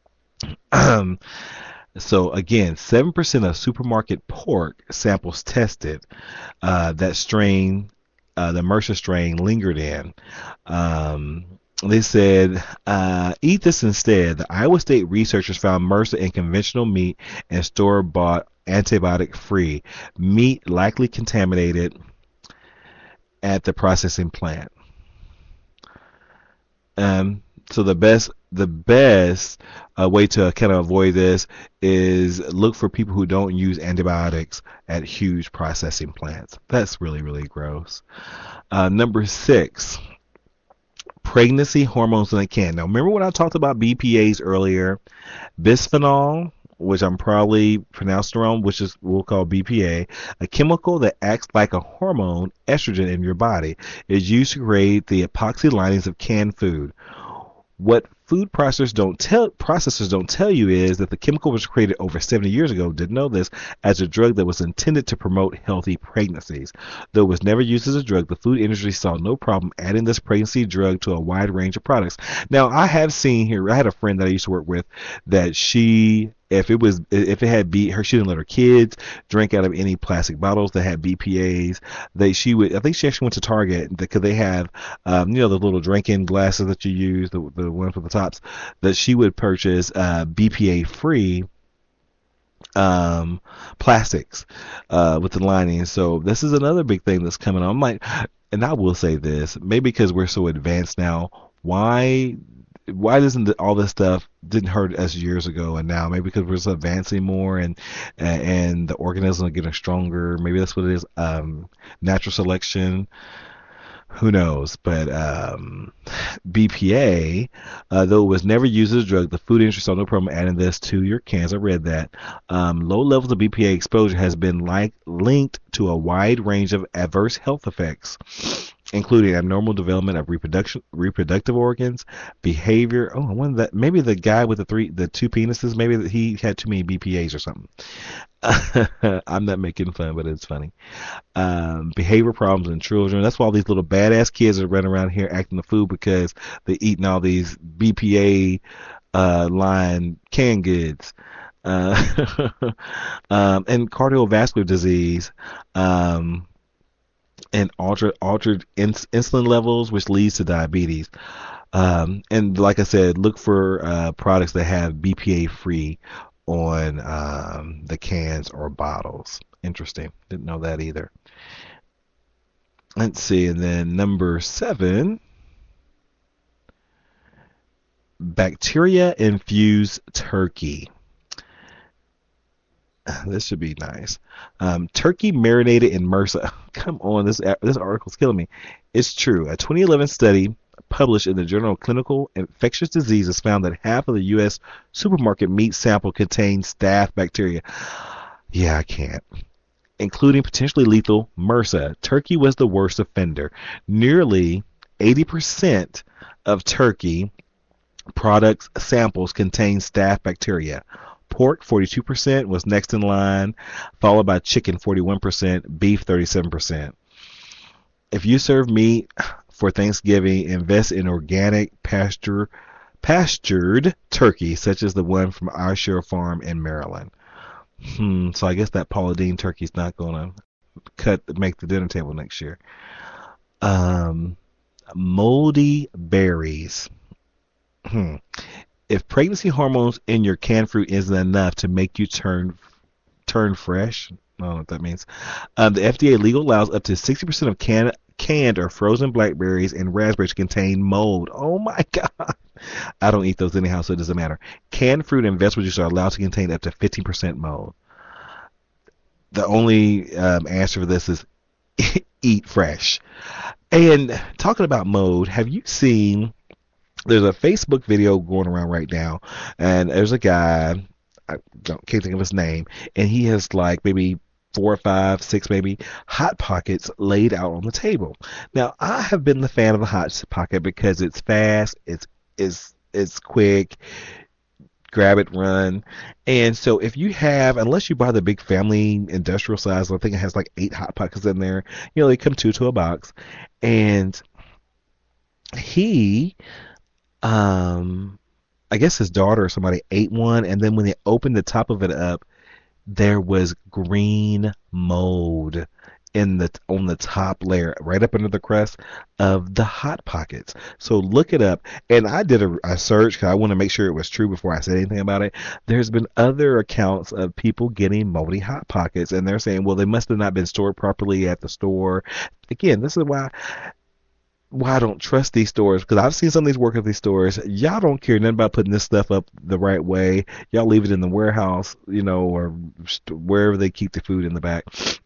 A: Um, so again, seven percent of supermarket pork samples tested, uh, that strain, uh, the MRSA strain lingered in. Um, They said, uh, eat this instead. The Iowa State researchers found MRSA in conventional meat and store-bought antibiotic-free meat likely contaminated at the processing plant. Um, so the best, the best uh, way to kind of avoid this is look for people who don't use antibiotics at huge processing plants. That's really, really gross. Uh, number six. Pregnancy hormones in a can. Now, remember when I talked about B P As earlier? Bisphenol, which I'm probably pronouncing wrong, which is we'll call B P A, a chemical that acts like a hormone, estrogen, in your body, is used to create the epoxy linings of canned food. What food processors don't tell processors don't tell you is that the chemical was created over seventy years ago. Didn't know this, as a drug that was intended to promote healthy pregnancies. Though it was never used as a drug, the food industry saw no problem adding this pregnancy drug to a wide range of products. Now, I have seen here. I had a friend that I used to work with that she, if it was, if it had B, her, she didn't let her kids drink out of any plastic bottles that had B P As. They, she would, I think she actually went to Target because they have, um, you know, the little drinking glasses that you use, the the ones with the tops, that she would purchase uh, B P A free um, plastics uh, with the lining. So this is another big thing that's coming on. I'm like, and I will say this, maybe because we're so advanced now, why why doesn't the, all this stuff didn't hurt us years ago and now? Maybe because we're just advancing more and and the organisms are getting stronger. Maybe that's what it is. Um, natural selection. Who knows? But um, B P A, uh, though it was never used as a drug, the food industry saw no problem adding this to your cans. I read that. Um, low levels of B P A exposure has been like linked to a wide range of adverse health effects, including abnormal development of reproduction, reproductive organs, behavior. Oh, I wonder that maybe the guy with the three, the two penises, maybe that he had too many B P As or something. I'm not making fun, but it's funny. Um, behavior problems in children. That's why all these little badass kids are running around here acting the fool because they're eating all these B P A uh, line canned goods. Uh, um, and cardiovascular disease. Um, and altered altered ins- insulin levels, which leads to diabetes. Um, and like I said, look for uh, products that have B P A free on um, the cans or bottles. Interesting. Didn't know that either. Let's see. And then number seven, bacteria infused turkey. This should be nice. Um, turkey marinated in MRSA. Come on, this this article's killing me. It's true. A twenty eleven study published in the Journal of Clinical Infectious Diseases found that half of the U S supermarket meat sample contained staph bacteria. Yeah, I can't. Including potentially lethal MRSA. Turkey was the worst offender. Nearly eighty percent of turkey products samples contained staph bacteria. Pork, forty-two percent, was next in line, followed by chicken, forty-one percent, beef, thirty-seven percent. If you serve meat for Thanksgiving, invest in organic, pasture, pastured turkey, such as the one from our Shore Farm in Maryland. Hmm, so I guess that Paula Deen turkey's not going to cut make the dinner table next year. Um, moldy berries. Hmm. If pregnancy hormones in your canned fruit isn't enough to make you turn turn fresh, I don't know what that means. Um, the F D A legal allows up to sixty percent of can, canned or frozen blackberries and raspberries to contain mold. Oh my God. I don't eat those anyhow, so it doesn't matter. Canned fruit and vegetable juice are allowed to contain up to fifteen percent mold. The only um, answer for this is eat fresh. And talking about mold, have you seen... There's a Facebook video going around right now, and there's a guy, I don't, can't think of his name, and he has like maybe four or five, six maybe, Hot Pockets laid out on the table. Now, I have been the fan of the Hot Pocket because it's fast, it's it's it's quick, grab it, run. And so if you have, unless you buy the big family industrial size, I think it has like eight Hot Pockets in there, you know, they come two to a box, and he... Um, I guess his daughter or somebody ate one, and then when they opened the top of it up, there was green mold in the on the top layer, right up under the crust of the Hot Pockets. So look it up. And I did a, a search because I want to make sure it was true before I said anything about it. There's been other accounts of people getting moldy Hot Pockets, and they're saying, well, they must have not been stored properly at the store. Again, this is why. Why I don't trust these stores, because I've seen some of these work at these stores. Y'all don't care nothing about putting this stuff up the right way. Y'all leave it in the warehouse, you know, or wherever they keep the food in the back,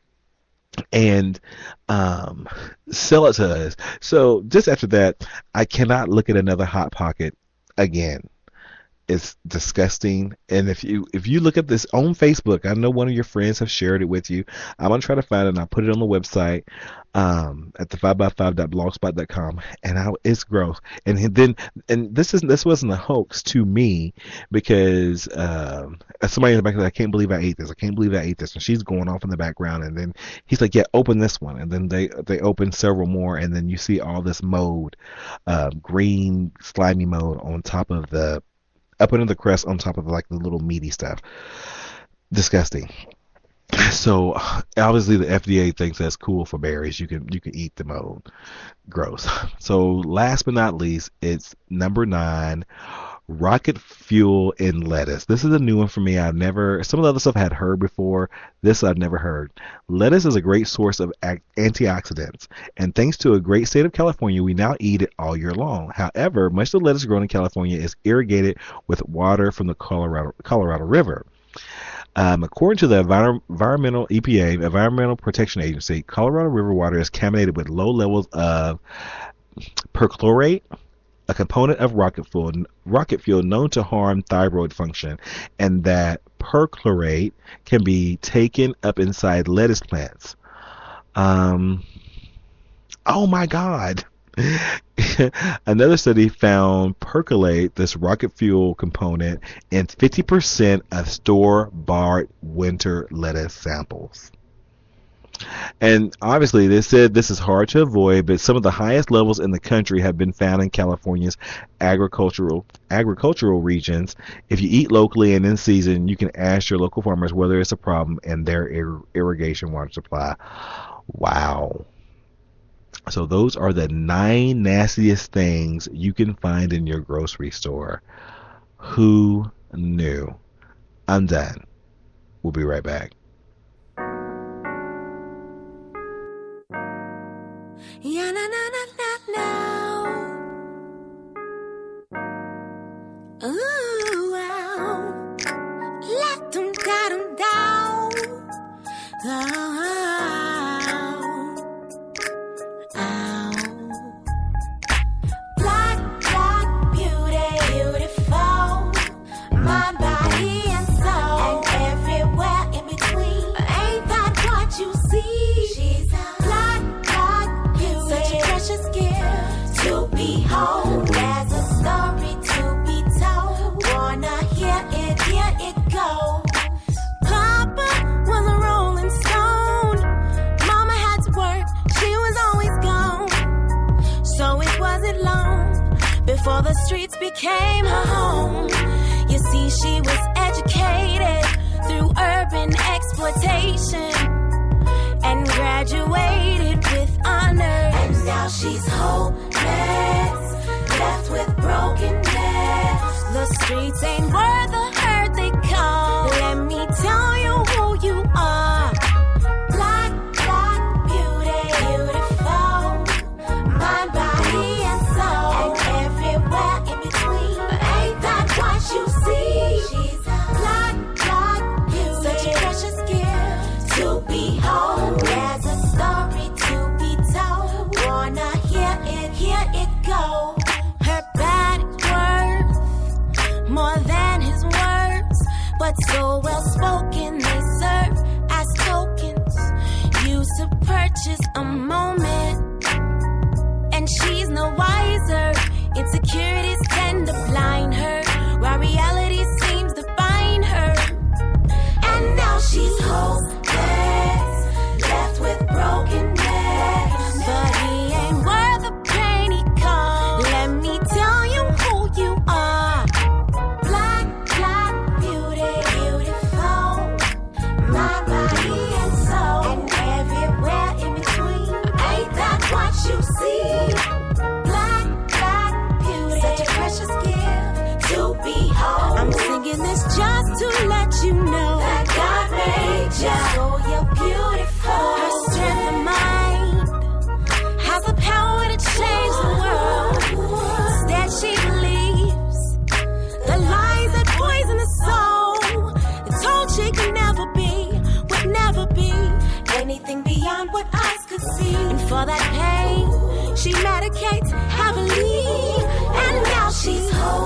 A: and um, sell it to us. So just after that, I cannot look at another Hot Pocket again. It's disgusting. And if you if you look at this on Facebook, I know one of your friends have shared it with you. I'm gonna try to find it and I'll put it on the website um at the five by five dot blogspot dot com, and I, it's gross. And then and this isn't this wasn't a hoax to me, because um somebody in the back said, I can't believe I ate this. I can't believe I ate this. And she's going off in the background, and then he's like, yeah, open this one. And then they they open several more, and then you see all this mold, uh, green slimy mold on top of the up under the crust, on top of like the little meaty stuff. Disgusting. So obviously the F D A thinks that's cool for berries. You can you can eat the mold. Gross. So last but not least, it's number nine, rocket fuel in lettuce. This is a new one for me. I've never, some of the other stuff I had heard before. This I've never heard. Lettuce is a great source of ac- antioxidants, and thanks to a great state of California, we now eat it all year long. However, much of the lettuce grown in California is irrigated with water from the Colorado, Colorado River. Um, according to the Envir- environmental E P A, Environmental Protection Agency, Colorado River water is contaminated with low levels of perchlorate, a component of rocket fuel, rocket fuel known to harm thyroid function, and that perchlorate can be taken up inside lettuce plants. Um, oh my God. Another study found percolate, this rocket fuel component, in fifty percent of store-bought winter lettuce samples. And obviously, they said this is hard to avoid, but some of the highest levels in the country have been found in California's agricultural agricultural regions. If you eat locally and in season, you can ask your local farmers whether it's a problem in their ir- irrigation water supply. Wow. So those are the nine nastiest things you can find in your grocery store. Who knew? I'm done. We'll be right back.
C: Yeah, na na na na na. Ooh, wow. Let them down, down. Oh, ow. Black, black beauty, beautiful. My body and soul, and everywhere in between. Ain't that what you see? She's a black, black beauty, such a precious gift to behold. There's a story to be told. Wanna hear it, hear it go. Papa was a rolling stone. Mama had to work, she was always gone. So it wasn't long before the streets became her home. You see, she was educated through urban exploitation and graduated with honors. And now she's hopeless, left with brokenness. The streets ain't worth the hurt they call. Let me tell you who you are. Black, black beauty, beautiful. Mind, body, and soul, and everywhere in between. But ain't that what you see? She's a black, black beauty, such a precious gift to behold. There's a story to be told. Wanna hear it, hear it go. Her bad worth more than his words, but so well spoken they serve as tokens used to purchase a moment. And she's no wiser. Insecurities tend to blind her, while reality seems to find her. And now she's hopeless, left with brokenness. But he ain't worth the pain he caused. Let me tell you who you are. Black, black beauty, beautiful. My body and soul, and everywhere in between. Ain't that what you see? Black, black beauty, such a precious gift to behold. I'm singing this just to let you know that God made you, so you're beautiful. Her strength of mind has the power to change the world. Instead she believes the lies that poison the soul. The told she could never be, would never be anything beyond what eyes could see. And for that pain, she medicates heavily. And now she's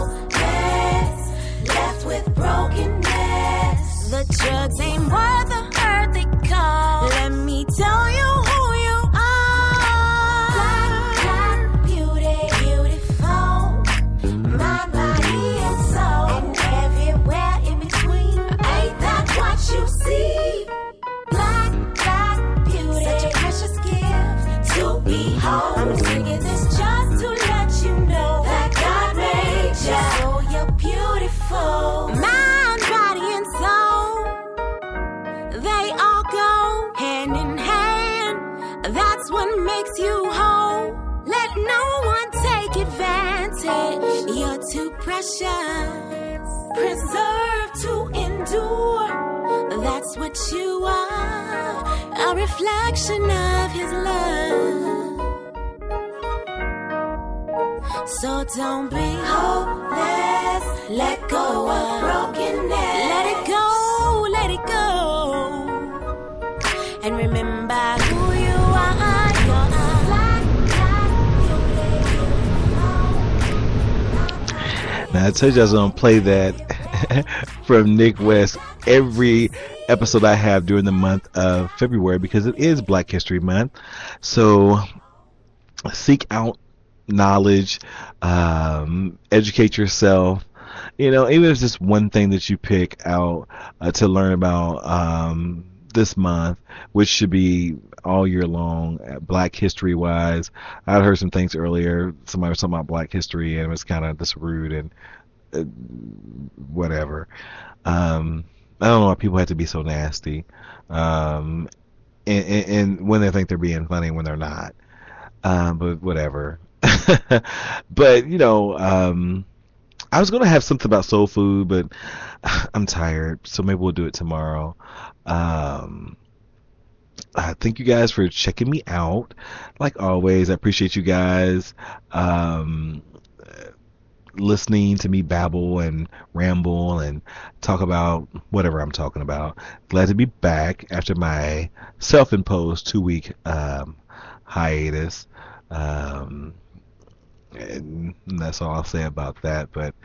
C: hopeless, left with brokenness. The drugs ain't worth the hurt they cause. Let me tell you who you are. Black, black beauty, beautiful. My body and soul, and everywhere in between. Ain't that what you see? Black, black beauty, such a precious gift to behold. I'm singing this just to let you know that God made you, so you're beautiful. Mind, body, and soul.
D: precious, preserved to endure. That's what you are, a reflection of his love. So don't be hopeless, let go of brokenness. Let it go, let it go. And remember who you are, you're
A: Now I told you I was gonna play that from Nick West every episode I have during the month of February because it is Black History Month. So seek out knowledge, um, educate yourself. You know, even if it's just one thing that you pick out uh, to learn about um, this month, which should be all year long, uh, Black history wise. I heard some things earlier. Somebody was talking about Black history, and it was kind of just rude and uh, whatever. Um, I don't know why people have to be so nasty, um, and, and, and when they think they're being funny when they're not. Um, but whatever. But you know, um, I was gonna have something about soul food, but I'm tired, so maybe we'll do it tomorrow. Um, uh, thank you guys for checking me out. Like always, I appreciate you guys um, listening to me babble and ramble and talk about whatever I'm talking about. Glad to be back after my self-imposed two-week um, hiatus. Um, and that's all I'll say about that. But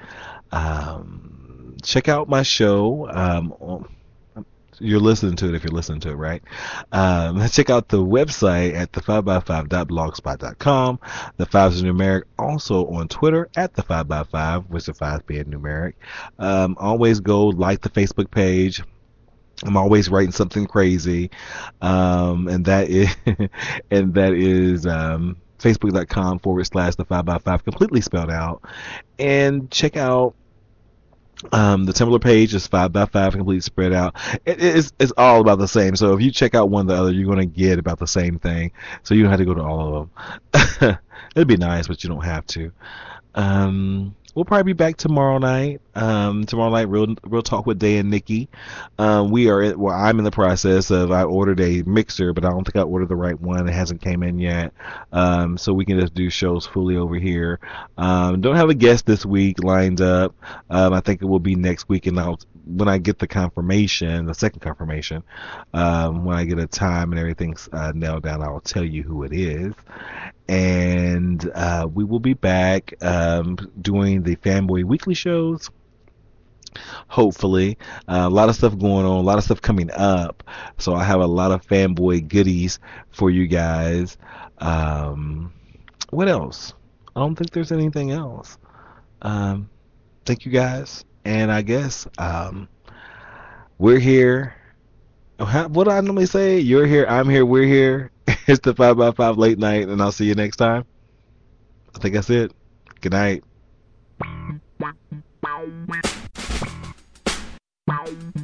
A: um, check out my show. Um, you're listening to it if you're listening to it, right? Um, check out the website at the five by five dot blogspot dot com. The five is numeric. Also on Twitter at the five by five, with the five being numeric. Um, always go like the Facebook page. I'm always writing something crazy, um, and that is and that is um, Facebook.com forward slash the five by five, completely spelled out. And check out um, the Tumblr page is five by five, completely spread out. It, it's, it's all about the same. So if you check out one or the other, you're going to get about the same thing. So you don't have to go to all of them. It'd be nice, but you don't have to. Um, we'll probably be back tomorrow night. Um, tomorrow night, real real talk with Day and Nikki. Um, we are well. I'm in the process of. I ordered a mixer, but I don't think I ordered the right one. It hasn't came in yet. Um, so we can just do shows fully over here. Um, don't have a guest this week lined up. Um, I think it will be next week, and I'll when I get the confirmation, the second confirmation, um, when I get a time and everything's uh, nailed down, I'll tell you who it is. And uh, we will be back um, doing the Fanboy Weekly shows. Hopefully, uh, a lot of stuff going on, a lot of stuff coming up. So I have a lot of fanboy goodies for you guys. Um, what else? I don't think there's anything else. Um, thank you guys, and I guess um, we're here. How, what do I normally say? You're here, I'm here, we're here. It's the five by five late night, and I'll see you next time. I think that's it. Good night.